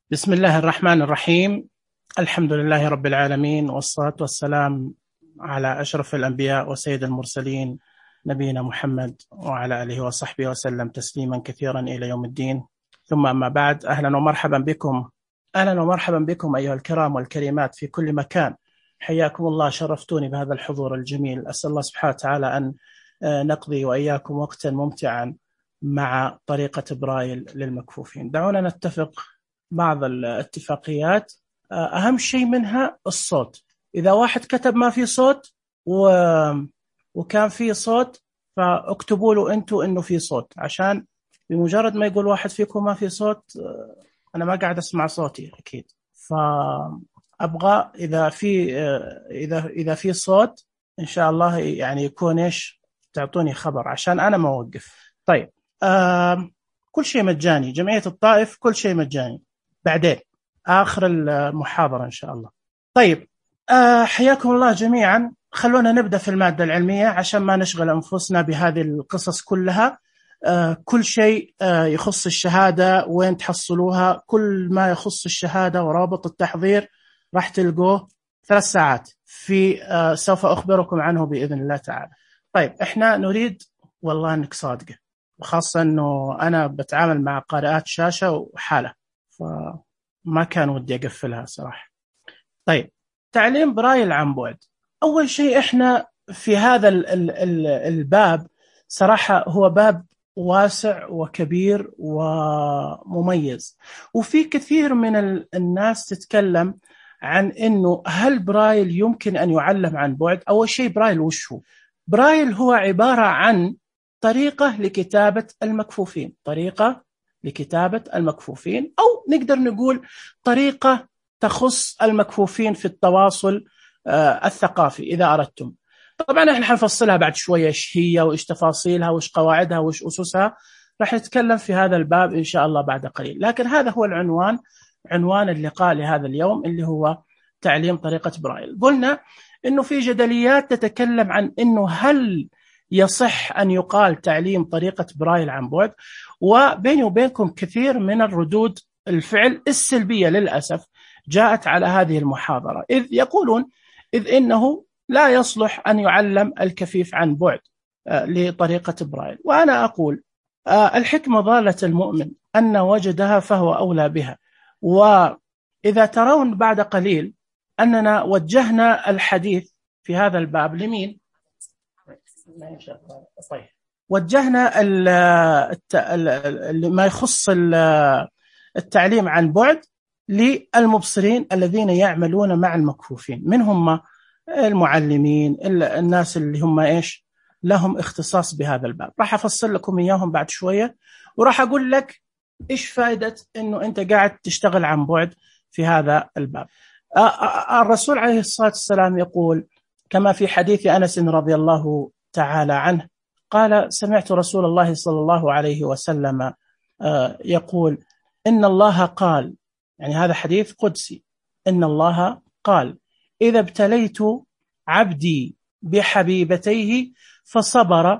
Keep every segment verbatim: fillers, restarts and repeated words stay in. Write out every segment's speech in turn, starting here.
بسم الله الرحمن الرحيم. الحمد لله رب العالمين، والصلاة والسلام على أشرف الأنبياء وسيد المرسلين نبينا محمد وعلى آله وصحبه وسلم تسليما كثيرا إلى يوم الدين. ثم أما بعد، أهلا ومرحبا بكم أهلا ومرحبا بكم أيها الكرام والكريمات في كل مكان. حياكم الله، شرفتوني بهذا الحضور الجميل. أسأل الله سبحانه وتعالى أن نقضي وإياكم وقتا ممتعا مع طريقة برايل للمكفوفين. دعونا نتفق بعض الاتفاقيات، أهم شيء منها الصوت. إذا واحد كتب ما في صوت و... وكان في صوت، فاكتبوا له أنتوا إنه في صوت، عشان بمجرد ما يقول واحد فيكم ما في صوت، أنا ما قاعد أسمع صوتي أكيد. فأبغى إذا في إذا إذا في صوت إن شاء الله يعني يكون إيش، تعطوني خبر عشان أنا ما أوقف. طيب، آه كل شيء مجاني، جمعية الطائف كل شيء مجاني، بعدين آخر المحاضرة إن شاء الله. طيب، آه حياكم الله جميعا. خلونا نبدأ في المادة العلمية عشان ما نشغل أنفسنا بهذه القصص كلها. آه كل شيء آه يخص الشهادة وين تحصلوها، كل ما يخص الشهادة ورابط التحضير راح تلقوه ثلاث ساعات في آه سوف أخبركم عنه بإذن الله تعالى. طيب، إحنا نريد، والله أنك صادقة، وخاصة أنه أنا بتعامل مع قارئات شاشة وحالة، فما كان ودي أقفلها صراحة. طيب، تعليم برايل عن بعد. أول شيء إحنا في هذا ال ال ال الباب صراحة هو باب واسع وكبير ومميز، وفي كثير من الناس تتكلم عن إنه هل برايل يمكن أن يعلم عن بعد. أول شيء، برايل وش هو؟ برايل هو عبارة عن طريقة لكتابة المكفوفين، طريقة لكتابة المكفوفين، أو نقدر نقول طريقة تخص المكفوفين في التواصل آه الثقافي إذا أردتم. طبعا احنا حنفصلها بعد شوية ايش هي وايش تفاصيلها وايش قواعدها وايش أسسها، راح نتكلم في هذا الباب إن شاء الله بعد قليل. لكن هذا هو العنوان، عنوان اللقاء لهذا اليوم، اللي هو تعليم طريقة برايل. قلنا إنه في جدليات تتكلم عن إنه هل يصح أن يقال تعليم طريقة برايل عن بعد، وبيني وبينكم كثير من الردود الفعل السلبية للأسف جاءت على هذه المحاضرة، إذ يقولون إذ إنه لا يصلح أن يعلم الكفيف عن بعد لطريقة برايل. وأنا أقول الحكمة ضالة المؤمن، أن وجدها فهو أولى بها. وإذا ترون بعد قليل أننا وجهنا الحديث في هذا الباب لمين؟ طيب، وجهنا ال ال ما يخص التعليم عن بعد للمبصرين الذين يعملون مع المكفوفين، منهم المعلمين، الناس اللي هم إيش لهم اختصاص بهذا الباب. راح أفصل لكم إياهم بعد شوية، وراح أقول لك إيش فائدة إنه أنت قاعد تشتغل عن بعد في هذا الباب. الرسول عليه الصلاة والسلام يقول كما في حديث أنس رضي الله تعالى عنه، قال: سمعت رسول الله صلى الله عليه وسلم يقول إن الله قال، يعني هذا حديث قدسي، إن الله قال: إذا ابتليت عبدي بحبيبتيه فصبر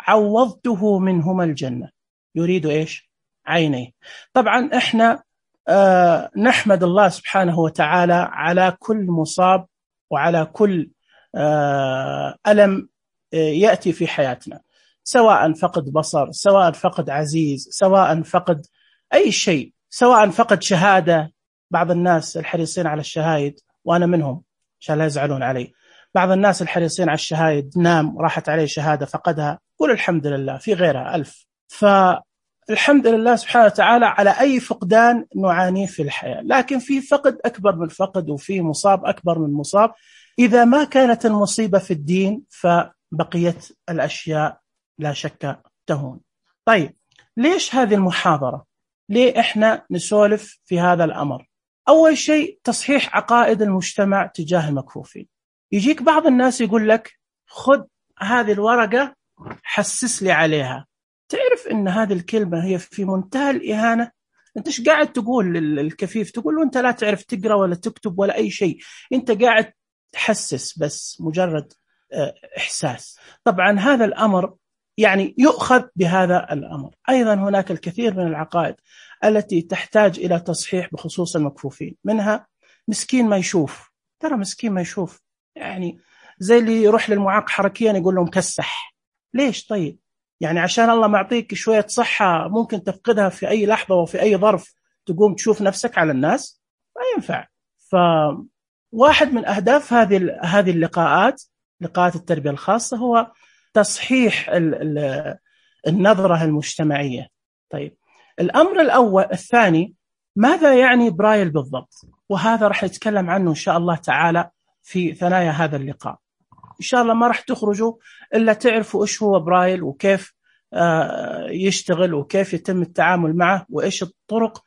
عوضته منهما الجنة. يريد إيش؟ عينيه. طبعا إحنا آه نحمد الله سبحانه وتعالى على كل مصاب وعلى كل آه ألم آه يأتي في حياتنا، سواء فقد بصر، سواء فقد عزيز، سواء فقد أي شيء، سواء فقد شهادة. بعض الناس الحريصين على الشهايد، وأنا منهم عشان لا يزعلون علي، بعض الناس الحريصين على الشهايد نام راحت عليه شهادة فقدها، قول الحمد لله، في غيرها ألف. فالحمد لله سبحانه وتعالى على أي فقدان نعانيه في الحياة، لكن في فقد أكبر من فقد، وفي مصاب أكبر من مصاب. إذا ما كانت المصيبة في الدين فبقيت الأشياء لا شك تهون. طيب، ليش هذه المحاضرة؟ ليه إحنا نسولف في هذا الأمر؟ أول شيء، تصحيح عقائد المجتمع تجاه المكفوفين. يجيك بعض الناس يقول لك: خذ هذه الورقة حسس لي عليها. تعرف إن هذه الكلمة هي في منتهى الإهانة. أنت إيش قاعد تقول للكفيف؟ تقول له أنت لا تعرف تقرأ ولا تكتب ولا أي شيء، أنت قاعد تحسس بس، مجرد إحساس. طبعا هذا الأمر يعني يؤخذ بهذا الأمر. أيضا هناك الكثير من العقائد التي تحتاج إلى تصحيح بخصوص المكفوفين. منها مسكين ما يشوف، ترى مسكين ما يشوف، يعني زي اللي يروح للمعاق حركيا يقول له مكسح. ليش؟ طيب يعني عشان الله معطيك شوية صحة ممكن تفقدها في أي لحظة وفي أي ظرف تقوم تشوف نفسك على الناس؟ ما ينفع. فواحد من أهداف هذه هذه اللقاءات، لقاءات التربية الخاصة، هو تصحيح النظرة المجتمعية. طيب الأمر الأول الثاني، ماذا يعني برايل بالضبط؟ وهذا راح نتكلم عنه إن شاء الله تعالى في ثنايا هذا اللقاء. إن شاء الله ما راح تخرجوا إلا تعرفوا إيش هو برايل وكيف يشتغل وكيف يتم التعامل معه وإيش الطرق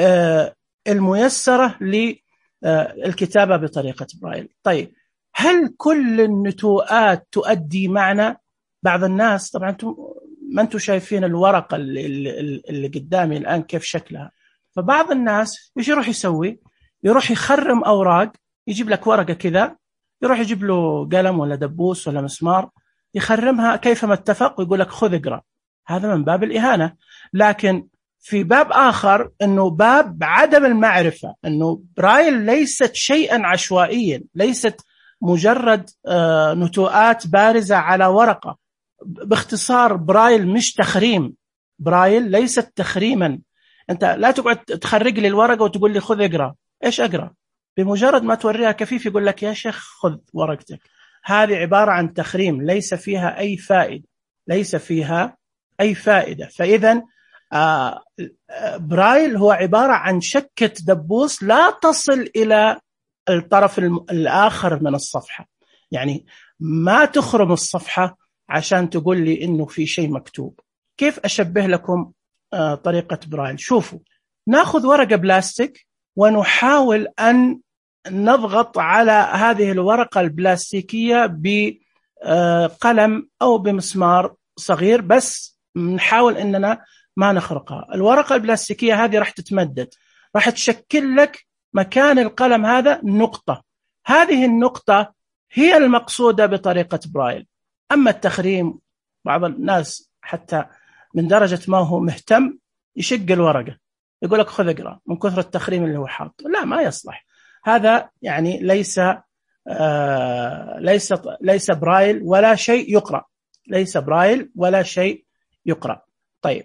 الميسرة للكتابة بطريقة برايل. طيب هل كل النتوءات تؤدي معنى؟ بعض الناس طبعا ما أنتم شايفين الورقة اللي, اللي قدامي الآن كيف شكلها، فبعض الناس إيش يروح يسوي؟ يروح يخرم أوراق، يجيب لك ورقة كذا، يروح يجيب له قلم ولا دبوس ولا مسمار يخرمها كيفما اتفق ويقول لك خذ اقرأ. هذا من باب الإهانة. لكن في باب آخر أنه باب عدم المعرفة، أنه برايل ليست شيئا عشوائيا، ليست مجرد نتوءات بارزة على ورقة. باختصار برايل مش تخريم، برايل ليست تخريما. أنت لا تقعد تخرج لي الورقة وتقول لي خذ اقرأ. إيش أقرأ؟ بمجرد ما توريها كفيف يقول لك يا شيخ خذ ورقتك. هذه عبارة عن تخريم، ليس فيها أي فائدة، ليس فيها أي فائدة. فإذا آه برايل هو عبارة عن شكة دبوس لا تصل إلى الطرف الآخر من الصفحة، يعني ما تخرم الصفحة عشان تقول لي إنه في شيء مكتوب. كيف أشبه لكم آه طريقة برايل؟ شوفوا، ناخذ ورقة بلاستيك ونحاول أن نضغط على هذه الورقة البلاستيكية بقلم أو بمسمار صغير، بس نحاول أننا ما نخرقها. الورقة البلاستيكية هذه راح تتمدد، راح تشكل لك مكان القلم هذا نقطة. هذه النقطة هي المقصودة بطريقة برايل. أما التخريم، بعض الناس حتى من درجة ما هو مهتم يشق الورقة يقول لك خذ اقرأ من كثر التخريم اللي هو حاط. لا، ما يصلح. هذا يعني ليس آه ليس ليس برايل ولا شيء يقرأ، ليس برايل ولا شيء يقرأ. طيب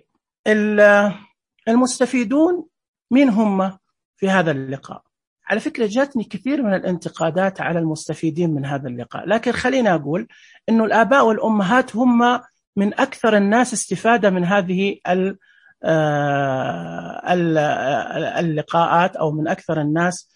المستفيدون مين هم في هذا اللقاء؟ على فكرة جاتني كثير من الانتقادات على المستفيدين من هذا اللقاء، لكن خلينا أقول إنه الآباء والأمهات هم من أكثر الناس استفادة من هذه اللقاءات، أو من أكثر الناس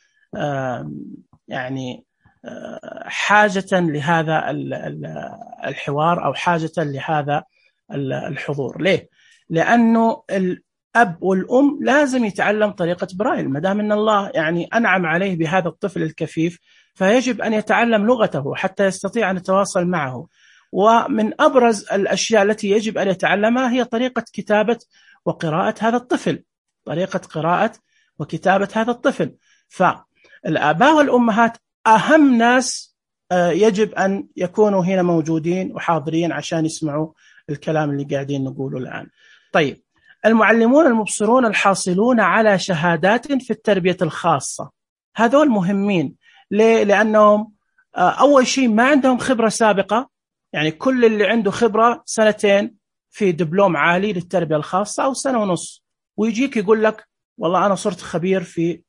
يعني حاجة لهذا الحوار أو حاجة لهذا الحضور. ليه؟ لأنه الأب والأم لازم يتعلم طريقة برايل. ما دام أن الله يعني أنعم عليه بهذا الطفل الكفيف، فيجب أن يتعلم لغته حتى يستطيع أن يتواصل معه. ومن أبرز الأشياء التي يجب أن يتعلمها هي طريقة كتابة وقراءة هذا الطفل، طريقة قراءة وكتابة هذا الطفل. فالآباء والأمهات أهم ناس يجب أن يكونوا هنا موجودين وحاضرين عشان يسمعوا الكلام اللي قاعدين نقوله الآن. طيب، المعلمون المبصرون الحاصلون على شهادات في التربية الخاصة، هذول مهمين. ليه؟ لأنهم أول شيء ما عندهم خبرة سابقة، يعني كل اللي عنده خبرة سنتين في دبلوم عالي للتربية الخاصة أو سنة ونص، ويجيك يقول لك والله أنا صرت خبير في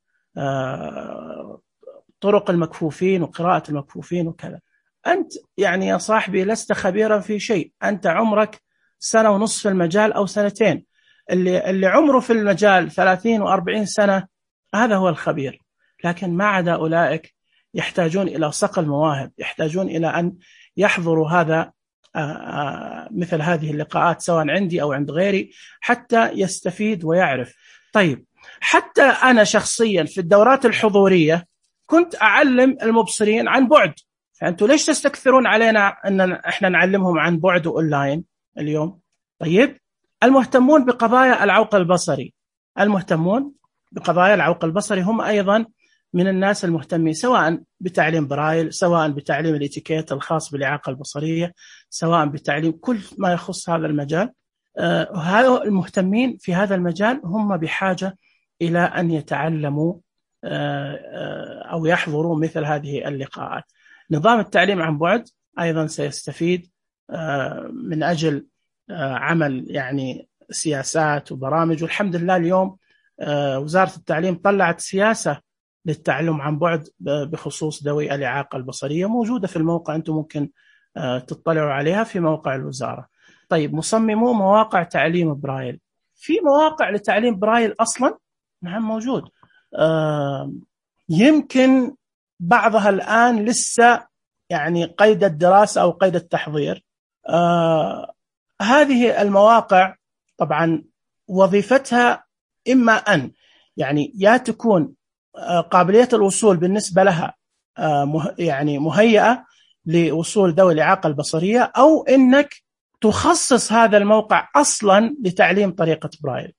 طرق المكفوفين وقراءة المكفوفين وكذا. أنت يعني يا صاحبي لست خبيرا في شيء، أنت عمرك سنة ونص في المجال أو سنتين. اللي, اللي عمره في المجال ثلاثين وأربعين سنة هذا هو الخبير. لكن ما عدا أولئك يحتاجون إلى صقل مواهب، يحتاجون إلى أن يحضروا هذا مثل هذه اللقاءات سواء عندي أو عند غيري حتى يستفيد ويعرف. طيب، حتى أنا شخصيا في الدورات الحضورية كنت أعلم المبصرين عن بعد، فأنتوا ليش تستكثرون علينا أن إحنا نعلمهم عن بعد وأونلاين اليوم؟ طيب، المهتمون بقضايا العوق البصري، المهتمون بقضايا العوق البصري هم أيضا من الناس المهتمين، سواء بتعليم برايل، سواء بتعليم الاتيكيت الخاص بالإعاقة البصرية، سواء بتعليم كل ما يخص هذا المجال. هؤلاء المهتمين في هذا المجال هم بحاجة إلى أن يتعلموا أو يحضروا مثل هذه اللقاءات. نظام التعليم عن بعد أيضا سيستفيد من أجل عمل يعني سياسات وبرامج، والحمد لله اليوم وزارة التعليم طلعت سياسة للتعلم عن بعد بخصوص ذوي الإعاقة البصرية، موجودة في الموقع، أنتم ممكن تطلعوا عليها في موقع الوزارة. طيب، مصممو مواقع تعليم برايل، في مواقع لتعليم برايل أصلا؟ نعم موجود. يمكن بعضها الآن لسه يعني قيد الدراسة أو قيد التحضير. هذه المواقع طبعا وظيفتها إما أن يعني يا تكون قابلية الوصول بالنسبة لها يعني مهيئة لوصول ذوي الإعاقة البصرية، أو إنك تخصص هذا الموقع أصلا لتعليم طريقة برايل.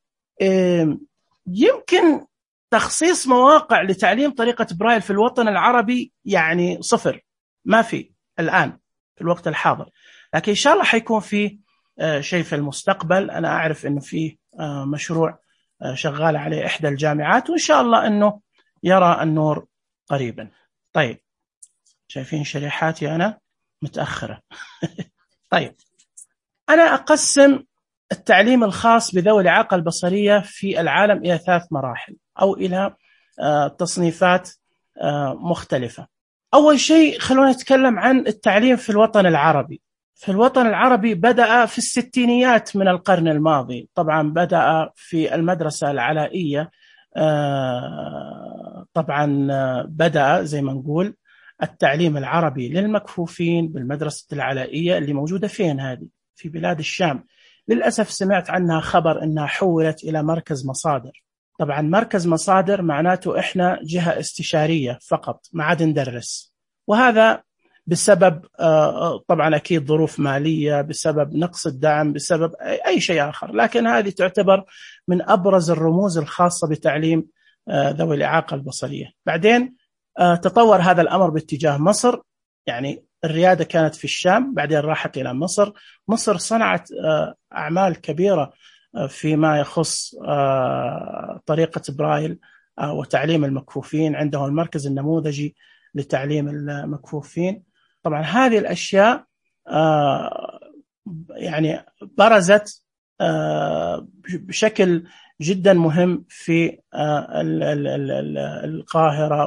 يمكن تخصيص مواقع لتعليم طريقة برايل في الوطن العربي يعني صفر، ما في الآن في الوقت الحاضر، لكن إن شاء الله حيكون في شيء في المستقبل. أنا أعرف أنه في مشروع شغال عليه إحدى الجامعات، وإن شاء الله أنه يرى النور قريبا. طيب، شايفين شريحاتي أنا متأخرة. طيب، أنا أقسم التعليم الخاص بذوي الإعاقة البصرية في العالم إلى ثلاث مراحل أو إلى تصنيفات مختلفة. أول شيء خلونا نتكلم عن التعليم في الوطن العربي. في الوطن العربي بدأ في الستينيات من القرن الماضي، طبعا بدأ في المدرسة العلائية. طبعا بدأ زي ما نقول التعليم العربي للمكفوفين بالمدرسة العلائية اللي موجودة فين؟ هذه في بلاد الشام. للأسف سمعت عنها خبر أنها حولت إلى مركز مصادر. طبعا مركز مصادر معناته إحنا جهة استشارية فقط، ما عاد ندرس، وهذا بسبب طبعا أكيد ظروف مالية، بسبب نقص الدعم، بسبب أي شيء آخر، لكن هذه تعتبر من أبرز الرموز الخاصة بتعليم ذوي الإعاقة البصرية. بعدين تطور هذا الأمر باتجاه مصر، يعني الريادة كانت في الشام، بعدين راحت إلى مصر. مصر صنعت أعمال كبيرة فيما يخص طريقة برايل وتعليم المكفوفين، عندهم المركز النموذجي لتعليم المكفوفين. طبعا هذه الأشياء يعني برزت بشكل جدا مهم في القاهرة،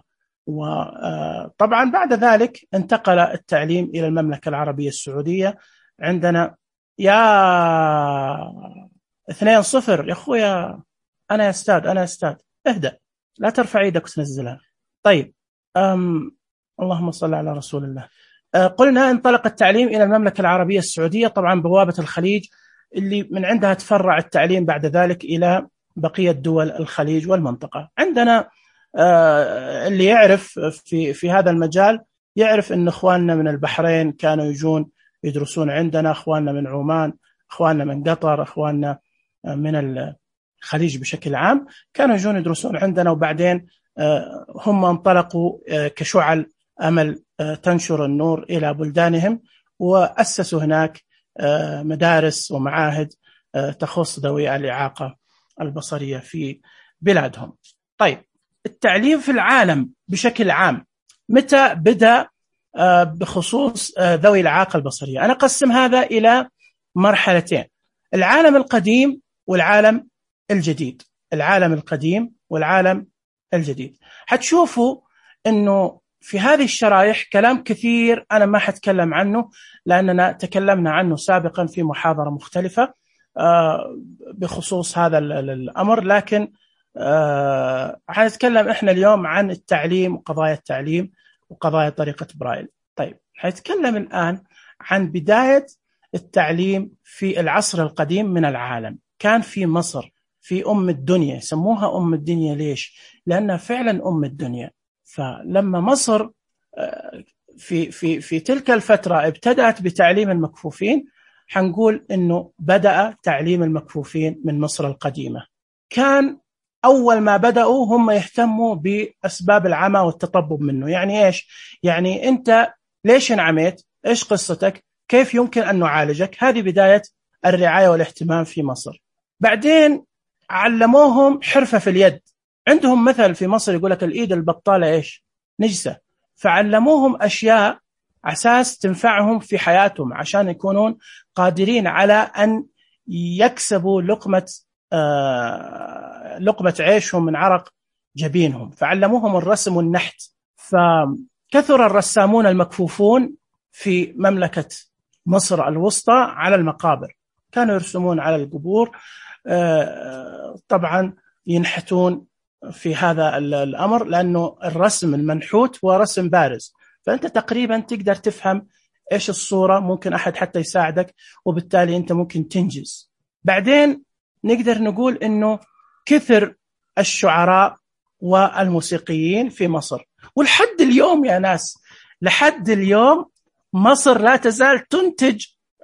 وطبعا بعد ذلك انتقل التعليم إلى المملكة العربية السعودية. عندنا يا اثنين صفر يا أخويا، أنا يا أستاذ أنا يا أستاذ اهدأ، لا ترفع يدك وتنزلها. طيب، أم اللهم صل على رسول الله. أه قلنا انطلق التعليم إلى المملكة العربية السعودية، طبعا بوابة الخليج اللي من عندها تفرع التعليم بعد ذلك إلى بقية دول الخليج والمنطقة. عندنا أه اللي يعرف في في هذا المجال يعرف أن إخواننا من البحرين كانوا يجون يدرسون عندنا، إخواننا من عمان، إخواننا من قطر، إخواننا من الخليج بشكل عام كانوا يجون يدرسون عندنا، وبعدين هم انطلقوا كشعل أمل تنشر النور إلى بلدانهم، وأسسوا هناك مدارس ومعاهد تخص ذوي الإعاقة البصرية في بلادهم. طيب، التعليم في العالم بشكل عام متى بدأ بخصوص ذوي الإعاقة البصرية؟ أنا أقسم هذا إلى مرحلتين: العالم القديم والعالم الجديد. العالم القديم والعالم الجديد. حتشوفوا أنه في هذه الشرائح كلام كثير أنا ما حتكلم عنه، لأننا تكلمنا عنه سابقا في محاضرة مختلفة بخصوص هذا الأمر، لكن حنتكلم إحنا اليوم عن التعليم وقضايا التعليم وقضايا طريقة برايل. طيب، حنتكلم الآن عن بداية التعليم في العصر القديم من العالم. كان في مصر، في أم الدنيا، يسموها أم الدنيا ليش؟ لأنها فعلا أم الدنيا. فلما مصر في في في تلك الفترة ابتدأت بتعليم المكفوفين، حنقول إنه بدأ تعليم المكفوفين من مصر القديمة. كان أول ما بدأوا هم يهتموا بأسباب العمى والتطبب منه. يعني إيش؟ يعني أنت ليش انعميت؟ إيش قصتك؟ كيف يمكن أن نعالجك؟ هذه بداية الرعاية والاهتمام في مصر. بعدين علموهم حرفة في اليد. عندهم مثل في مصر يقول لك الإيد البطالة إيش؟ نجسة. فعلموهم أشياء أساس تنفعهم في حياتهم عشان يكونون قادرين على أن يكسبوا لقمة آه لقمة عيشهم من عرق جبينهم. فعلموهم الرسم والنحت. فكثر الرسامون المكفوفون في مملكة مصر الوسطى على المقابر، كانوا يرسمون على القبور، آه طبعا ينحتون في هذا الأمر، لأنه الرسم المنحوت هو رسم بارز، فأنت تقريبا تقدر تفهم إيش الصورة، ممكن أحد حتى يساعدك، وبالتالي أنت ممكن تنجز. بعدين نقدر نقول إنه كثر الشعراء والموسيقيين في مصر، ولحد اليوم يا ناس، لحد اليوم مصر لا تزال تنتج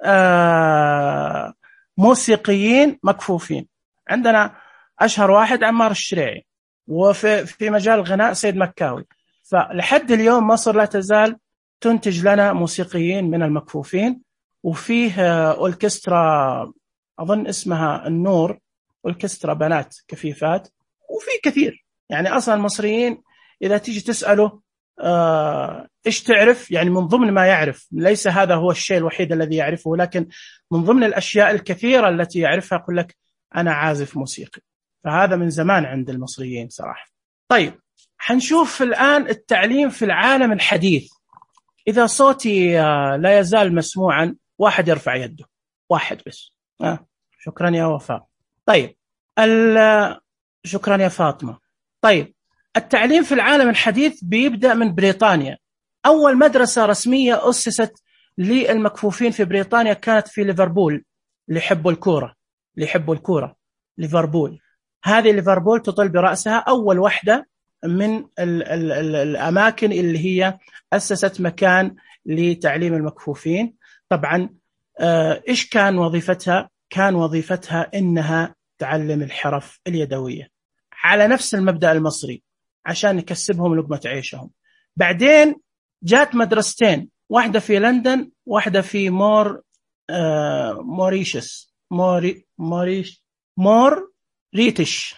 آه موسيقيين مكفوفين. عندنا أشهر واحد عمار الشريعي، وفي في مجال الغناء سيد مكاوي. فلحد اليوم مصر لا تزال تنتج لنا موسيقيين من المكفوفين. وفيه أوركسترا أظن اسمها النور، أوركسترا بنات كفيفات، وفي كثير. يعني أصلا المصريين إذا تيجي تسأله آه إيش تعرف، يعني من ضمن ما يعرف، ليس هذا هو الشيء الوحيد الذي يعرفه، لكن من ضمن الأشياء الكثيرة التي يعرفها يقول لك أنا عازف موسيقي. فهذا من زمان عند المصريين صراحة. طيب حنشوف الآن التعليم في العالم الحديث. إذا صوتي لا يزال مسموعا واحد يرفع يده، واحد بس. آه. شكرا يا وفاء. طيب شكرا يا فاطمة. طيب التعليم في العالم الحديث بيبدأ من بريطانيا. أول مدرسة رسمية أسست للمكفوفين في بريطانيا كانت في ليفربول، اللي يحبوا الكورة اللي يحبوا الكورة ليفربول. هذه ليفربول تطل برأسها أول واحدة من ال ال ال الأماكن اللي هي أسست مكان لتعليم المكفوفين. طبعا آه إيش كان وظيفتها؟ كان وظيفتها إنها تعلم الحرف اليدوية على نفس المبدأ المصري عشان يكسبهم لقمة عيشهم. بعدين جات مدرستين، واحدة في لندن، واحدة في مور آه موريشيس موري موريش مور ريتش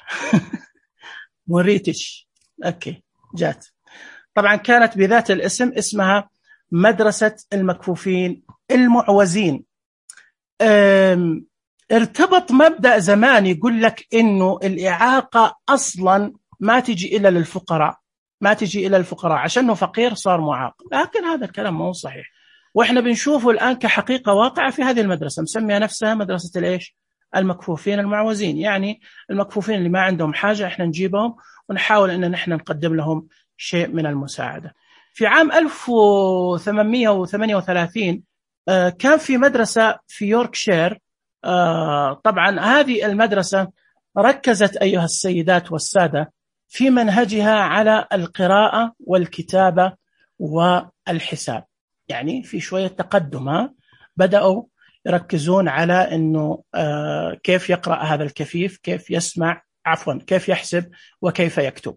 موريتش أوكي جات. طبعا كانت بذات الاسم، اسمها مدرسة المكفوفين المعوزين. ارتبط مبدأ زمان يقول لك إنه الإعاقة أصلا ما تجي إلا للفقراء، ما تجي إلا للفقراء، عشانه فقير صار معاق. لكن هذا الكلام مو صحيح، وإحنا بنشوفه الآن كحقيقة واقعة في هذه المدرسة، مسميها نفسها مدرسة الإيش؟ المكفوفين المعوزين. يعني المكفوفين اللي ما عندهم حاجة إحنا نجيبهم ونحاول إن نحن نقدم لهم شيء من المساعدة. في عام ألف وثمانمئة وثمانية وثلاثين كان في مدرسة في يوركشير. طبعا هذه المدرسة ركزت أيها السيدات والسادة في منهجها على القراءة والكتابة والحساب، يعني في شوية تقدم. بدأوا يركزون على أنه كيف يقرأ هذا الكفيف، كيف يسمع، عفوا كيف يحسب وكيف يكتب.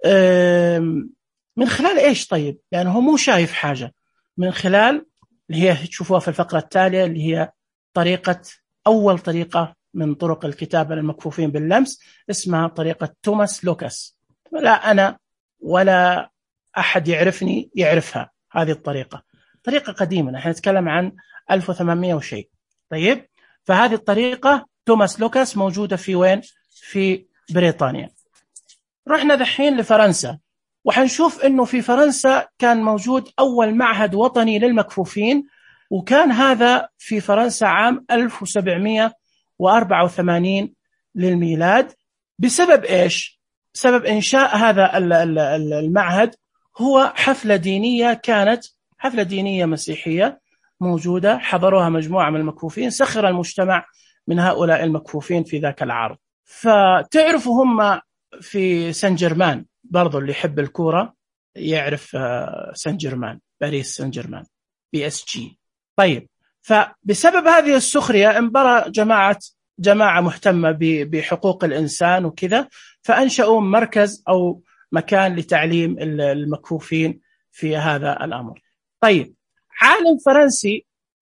من خلال إيش؟ طيب يعني هو مو شايف حاجة، من خلال اللي هي تشوفوها في الفقرة التالية، اللي هي طريقة أول طريقة من طرق الكتابة للمكفوفين باللمس، اسمها طريقة توماس لوكاس. لا أنا ولا أحد يعرفني يعرفها. هذه الطريقة طريقة قديمة، نحن نتكلم عن ألف وثمانمئة وشيء. طيب فهذه الطريقة توماس لوكاس موجودة في وين؟ في بريطانيا. رحنا دحين لفرنسا، وحنشوف إنه في فرنسا كان موجود أول معهد وطني للمكفوفين، وكان هذا في فرنسا عام ألف وسبعمئة وأربعة وثمانين للميلاد. بسبب إيش؟ بسبب إنشاء هذا المعهد. هو حفلة دينية، كانت حفلة دينية مسيحية موجودة، حضروها مجموعة من المكفوفين، سخر المجتمع من هؤلاء المكفوفين في ذاك العرض. فتعرفوا هم في سان جيرمان، برضو اللي يحب الكورة يعرف سان جيرمان، باريس سان جيرمان، بي اس جي. طيب فبسبب هذه السخرية انبرى جماعة جماعة مهتمة بحقوق الإنسان وكذا، فأنشأوا مركز أو مكان لتعليم المكفوفين في هذا الأمر. طيب عالم فرنسي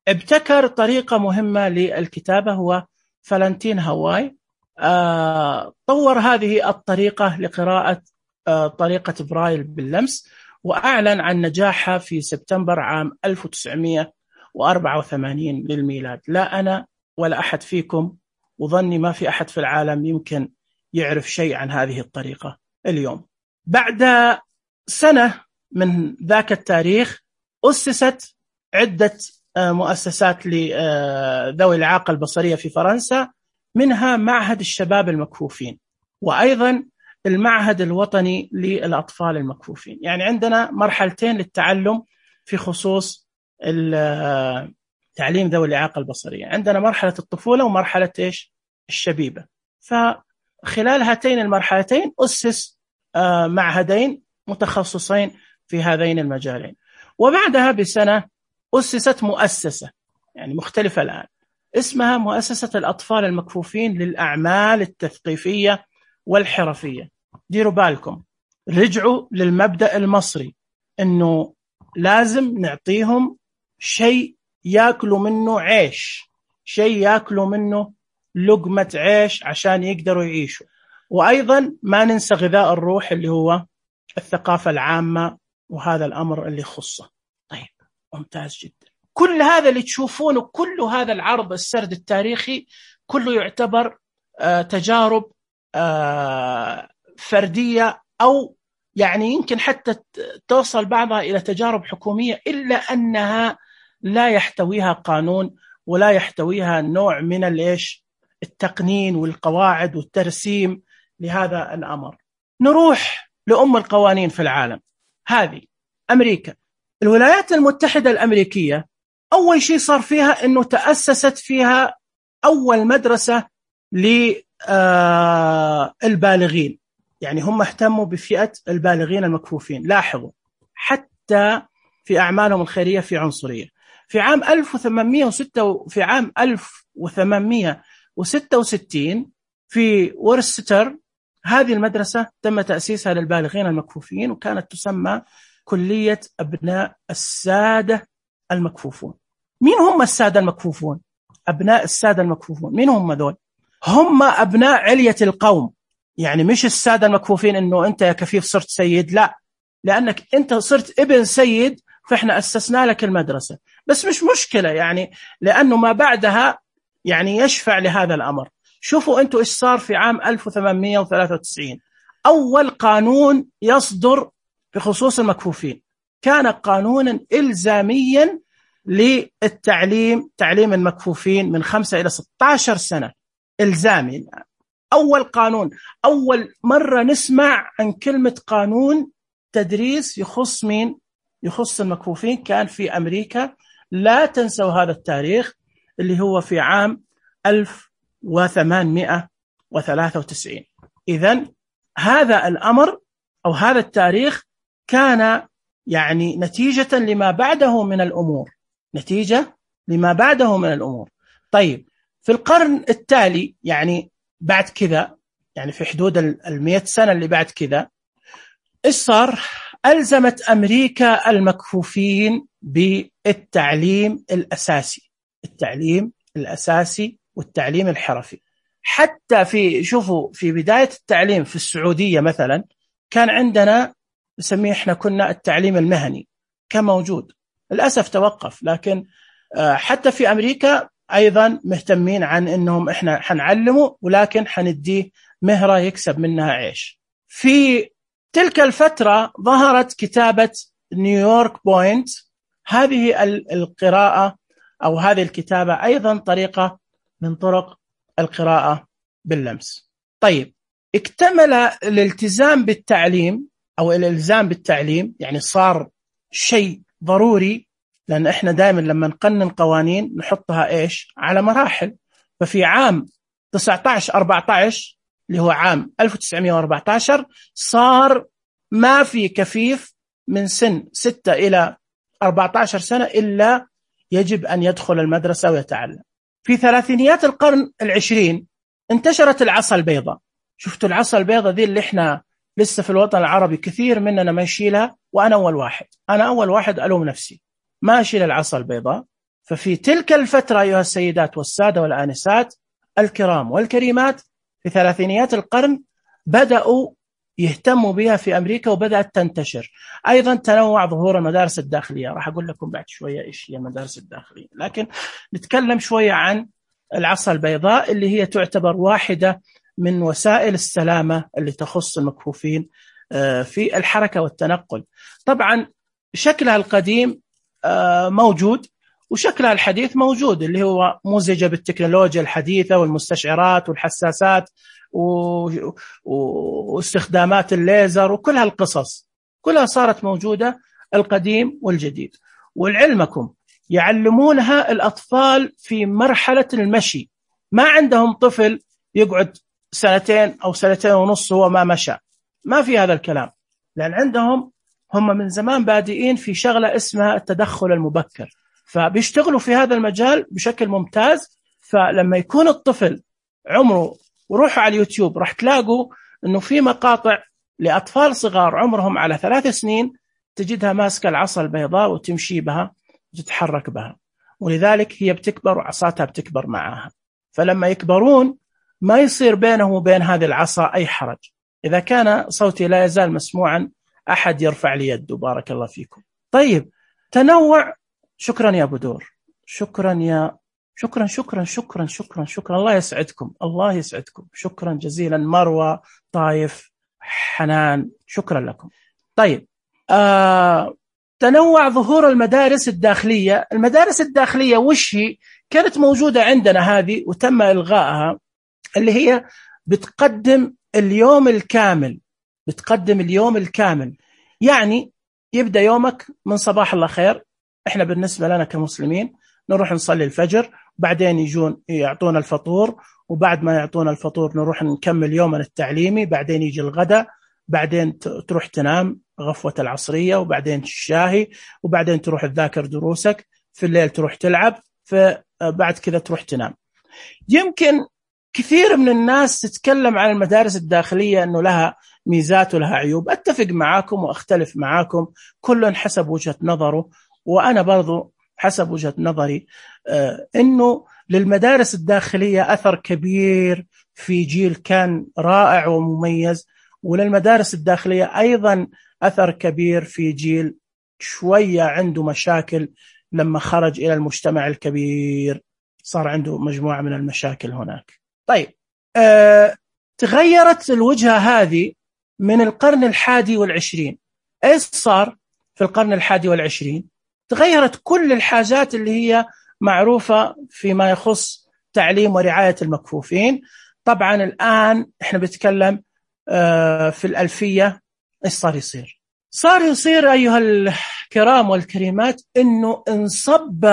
ابتكر طريقة مهمة للكتابة، هو فالنتين هواي. آه طور هذه الطريقة لقراءة آه طريقة برايل باللمس، وأعلن عن نجاحها في سبتمبر عام ألف وتسعمائة وأربعة وثمانين للميلاد. لا أنا ولا أحد فيكم، وظني ما في أحد في العالم يمكن يعرف شيء عن هذه الطريقة اليوم. بعد سنة من ذاك التاريخ أسست عدة مؤسسات لذوي الإعاقة البصرية في فرنسا، منها معهد الشباب المكفوفين، وأيضا المعهد الوطني للأطفال المكفوفين. يعني عندنا مرحلتين للتعلم في خصوص تعليم ذوي الإعاقة البصرية، عندنا مرحلة الطفولة ومرحلة إيش الشبيبة. فخلال هاتين المرحلتين أسس معهدين متخصصين في هذين المجالين. وبعدها بسنة أسست مؤسسة يعني مختلفة الآن، اسمها مؤسسة الأطفال المكفوفين للأعمال التثقيفية والحرفية. ديروا بالكم، رجعوا للمبدأ المصري إنه لازم نعطيهم شيء يأكلوا منه عيش، شيء يأكلوا منه لقمة عيش عشان يقدروا يعيشوا. وأيضا ما ننسى غذاء الروح اللي هو الثقافة العامة، وهذا الأمر اللي خصه. طيب ممتاز جدا. كل هذا اللي تشوفونه، كل هذا العرض السرد التاريخي كله يعتبر آه تجارب آه فردية، أو يعني يمكن حتى توصل بعضها إلى تجارب حكومية، إلا أنها لا يحتويها قانون ولا يحتويها نوع من الإيش التقنين والقواعد والترسيم لهذا الأمر. نروح لأم القوانين في العالم، هذه أمريكا. الولايات المتحدة الأمريكية أول شيء صار فيها أنه تأسست فيها أول مدرسة للبالغين، يعني هم اهتموا بفئة البالغين المكفوفين. لاحظوا حتى في أعمالهم الخيرية في عنصرية. في عام ألف وثمانمائة وستة في عام ألف وثمانمائة وستة وستين في ورستر، هذه المدرسة تم تأسيسها للبالغين المكفوفين، وكانت تسمى كلية أبناء السادة المكفوفون. مين هم السادة المكفوفون؟ أبناء السادة المكفوفون مين هم ذول؟ هم أبناء علية القوم، يعني مش السادة المكفوفين إنه أنت يا كفيف صرت سيد، لا، لأنك أنت صرت ابن سيد فإحنا أسسنا لك المدرسة. بس مش مشكلة يعني، لأنه ما بعدها يعني يشفع لهذا الأمر. شوفوا أنتوا إيش صار في عام ألف وثمانمائة وثلاثة وتسعين. أول قانون يصدر بخصوص المكفوفين كان قانونا إلزاميا للتعليم، تعليم المكفوفين من خمسة إلى ستة عشر سنة، إلزامي. أول قانون، أول مرة نسمع عن كلمة قانون تدريس يخص مين؟ يخص المكفوفين، كان في أمريكا. لا تنسوا هذا التاريخ اللي هو في عام ألف وثمانمائة وثلاثة وتسعين. إذن هذا الأمر أو هذا التاريخ كان يعني نتيجة لما بعده من الأمور، نتيجة لما بعده من الأمور. طيب في القرن التالي، يعني بعد كذا، يعني في حدود المئة سنة اللي بعد كذا، إيش صار؟ ألزمت أمريكا المكفوفين بالتعليم الأساسي، التعليم الأساسي والتعليم الحرفي. حتى في شوفوا في بداية التعليم في السعودية مثلا كان عندنا نسميه إحنا كنا التعليم المهني، كان موجود، للأسف توقف. لكن حتى في أمريكا أيضا مهتمين عن إنهم إحنا حنعلمه، ولكن حنديه مهرة يكسب منها عيش. في تلك الفترة ظهرت كتابة نيويورك بوينت. هذه القراءة أو هذه الكتابة أيضا طريقة من طرق القراءة باللمس. طيب اكتمل الالتزام بالتعليم أو الالزام بالتعليم، يعني صار شيء ضروري، لأن إحنا دائما لما نقنن قوانين نحطها إيش على مراحل. ففي عام تسعة عشر أربعة عشر اللي هو عام ألف وتسعمائة وأربعة عشر صار ما في كفيف من سن ستة إلى أربعة عشر سنة إلا يجب أن يدخل المدرسة ويتعلم. في ثلاثينيات القرن العشرين انتشرت العصا البيضاء. شفتوا العصا البيضاء ذي اللي إحنا لسه في الوطن العربي كثير مننا ما يشيلها، وأنا أول واحد، أنا أول واحد ألوم نفسي ما أشيل العصا البيضاء. ففي تلك الفترة أيها السيدات والسادة والآنسات الكرام والكريمات، في ثلاثينيات القرن بدأوا يهتموا بها في أمريكا وبدأت تنتشر. أيضا تنوع ظهور المدارس الداخلية، راح أقول لكم بعد شوية إيش هي المدارس الداخلية، لكن نتكلم شوية عن العصا البيضاء اللي هي تعتبر واحدة من وسائل السلامة اللي تخص المكفوفين في الحركة والتنقل. طبعا شكلها القديم موجود وشكلها الحديث موجود، اللي هو مزجة بالتكنولوجيا الحديثة والمستشعرات والحساسات واستخدامات الليزر وكل هالقصص كلها صارت موجودة، القديم والجديد. ولعلمكم يعلمونها الأطفال في مرحلة المشي، ما عندهم طفل يقعد سنتين أو سنتين ونص هو ما مشى، ما في هذا الكلام، لأن عندهم هم من زمان بادئين في شغلة اسمها التدخل المبكر، فبيشتغلوا في هذا المجال بشكل ممتاز. فلما يكون الطفل عمره، وروحوا على اليوتيوب راح تلاقوا أنه في مقاطع لأطفال صغار عمرهم على ثلاث سنين تجدها ماسكة العصا البيضاء وتمشي بها وتتحرك بها، ولذلك هي بتكبر وعصاتها بتكبر معها. فلما يكبرون ما يصير بينهم وبين هذه العصا أي حرج. إذا كان صوتي لا يزال مسموعا أحد يرفع لي يده، بارك الله فيكم. طيب، تنوع. شكرا يا أبو دور، شكرا يا شكرا شكرا شكرا شكرا شكرا الله يسعدكم، الله يسعدكم، شكرا جزيلا. مروة، طايف، حنان، شكرا لكم. طيب، آه تنوع ظهور المدارس الداخلية. المدارس الداخلية وش هي؟ كانت موجودة عندنا هذه وتم إلغائها، اللي هي بتقدم اليوم الكامل، بتقدم اليوم الكامل. يعني يبدأ يومك من صباح الله خير، احنا بالنسبة لنا كمسلمين نروح نصلي الفجر، بعدين يجون يعطونا الفطور، وبعد ما يعطونا الفطور نروح نكمل يومنا التعليمي، بعدين يجي الغداء، بعدين تروح تنام غفوة العصرية، وبعدين الشاهي، وبعدين تروح تذاكر دروسك، في الليل تروح تلعب، فبعد كذا تروح تنام. يمكن كثير من الناس تتكلم عن المدارس الداخلية أنه لها ميزات ولها عيوب، أتفق معاكم وأختلف معاكم، كل حسب وجهة نظره، وأنا برضو حسب وجهة نظري آه أنه للمدارس الداخلية أثر كبير في جيل كان رائع ومميز، وللمدارس الداخلية أيضا أثر كبير في جيل شوية عنده مشاكل، لما خرج إلى المجتمع الكبير صار عنده مجموعة من المشاكل هناك. طيب، آه تغيرت الوجهة هذه من القرن الحادي والعشرين. إيش صار في القرن الحادي والعشرين؟ تغيرت كل الحاجات اللي هي معروفة فيما يخص تعليم ورعاية المكفوفين. طبعا الآن إحنا بنتكلم آه في الألفية. إيش صار يصير؟ صار يصير أيها الكرام والكريمات إنه انصب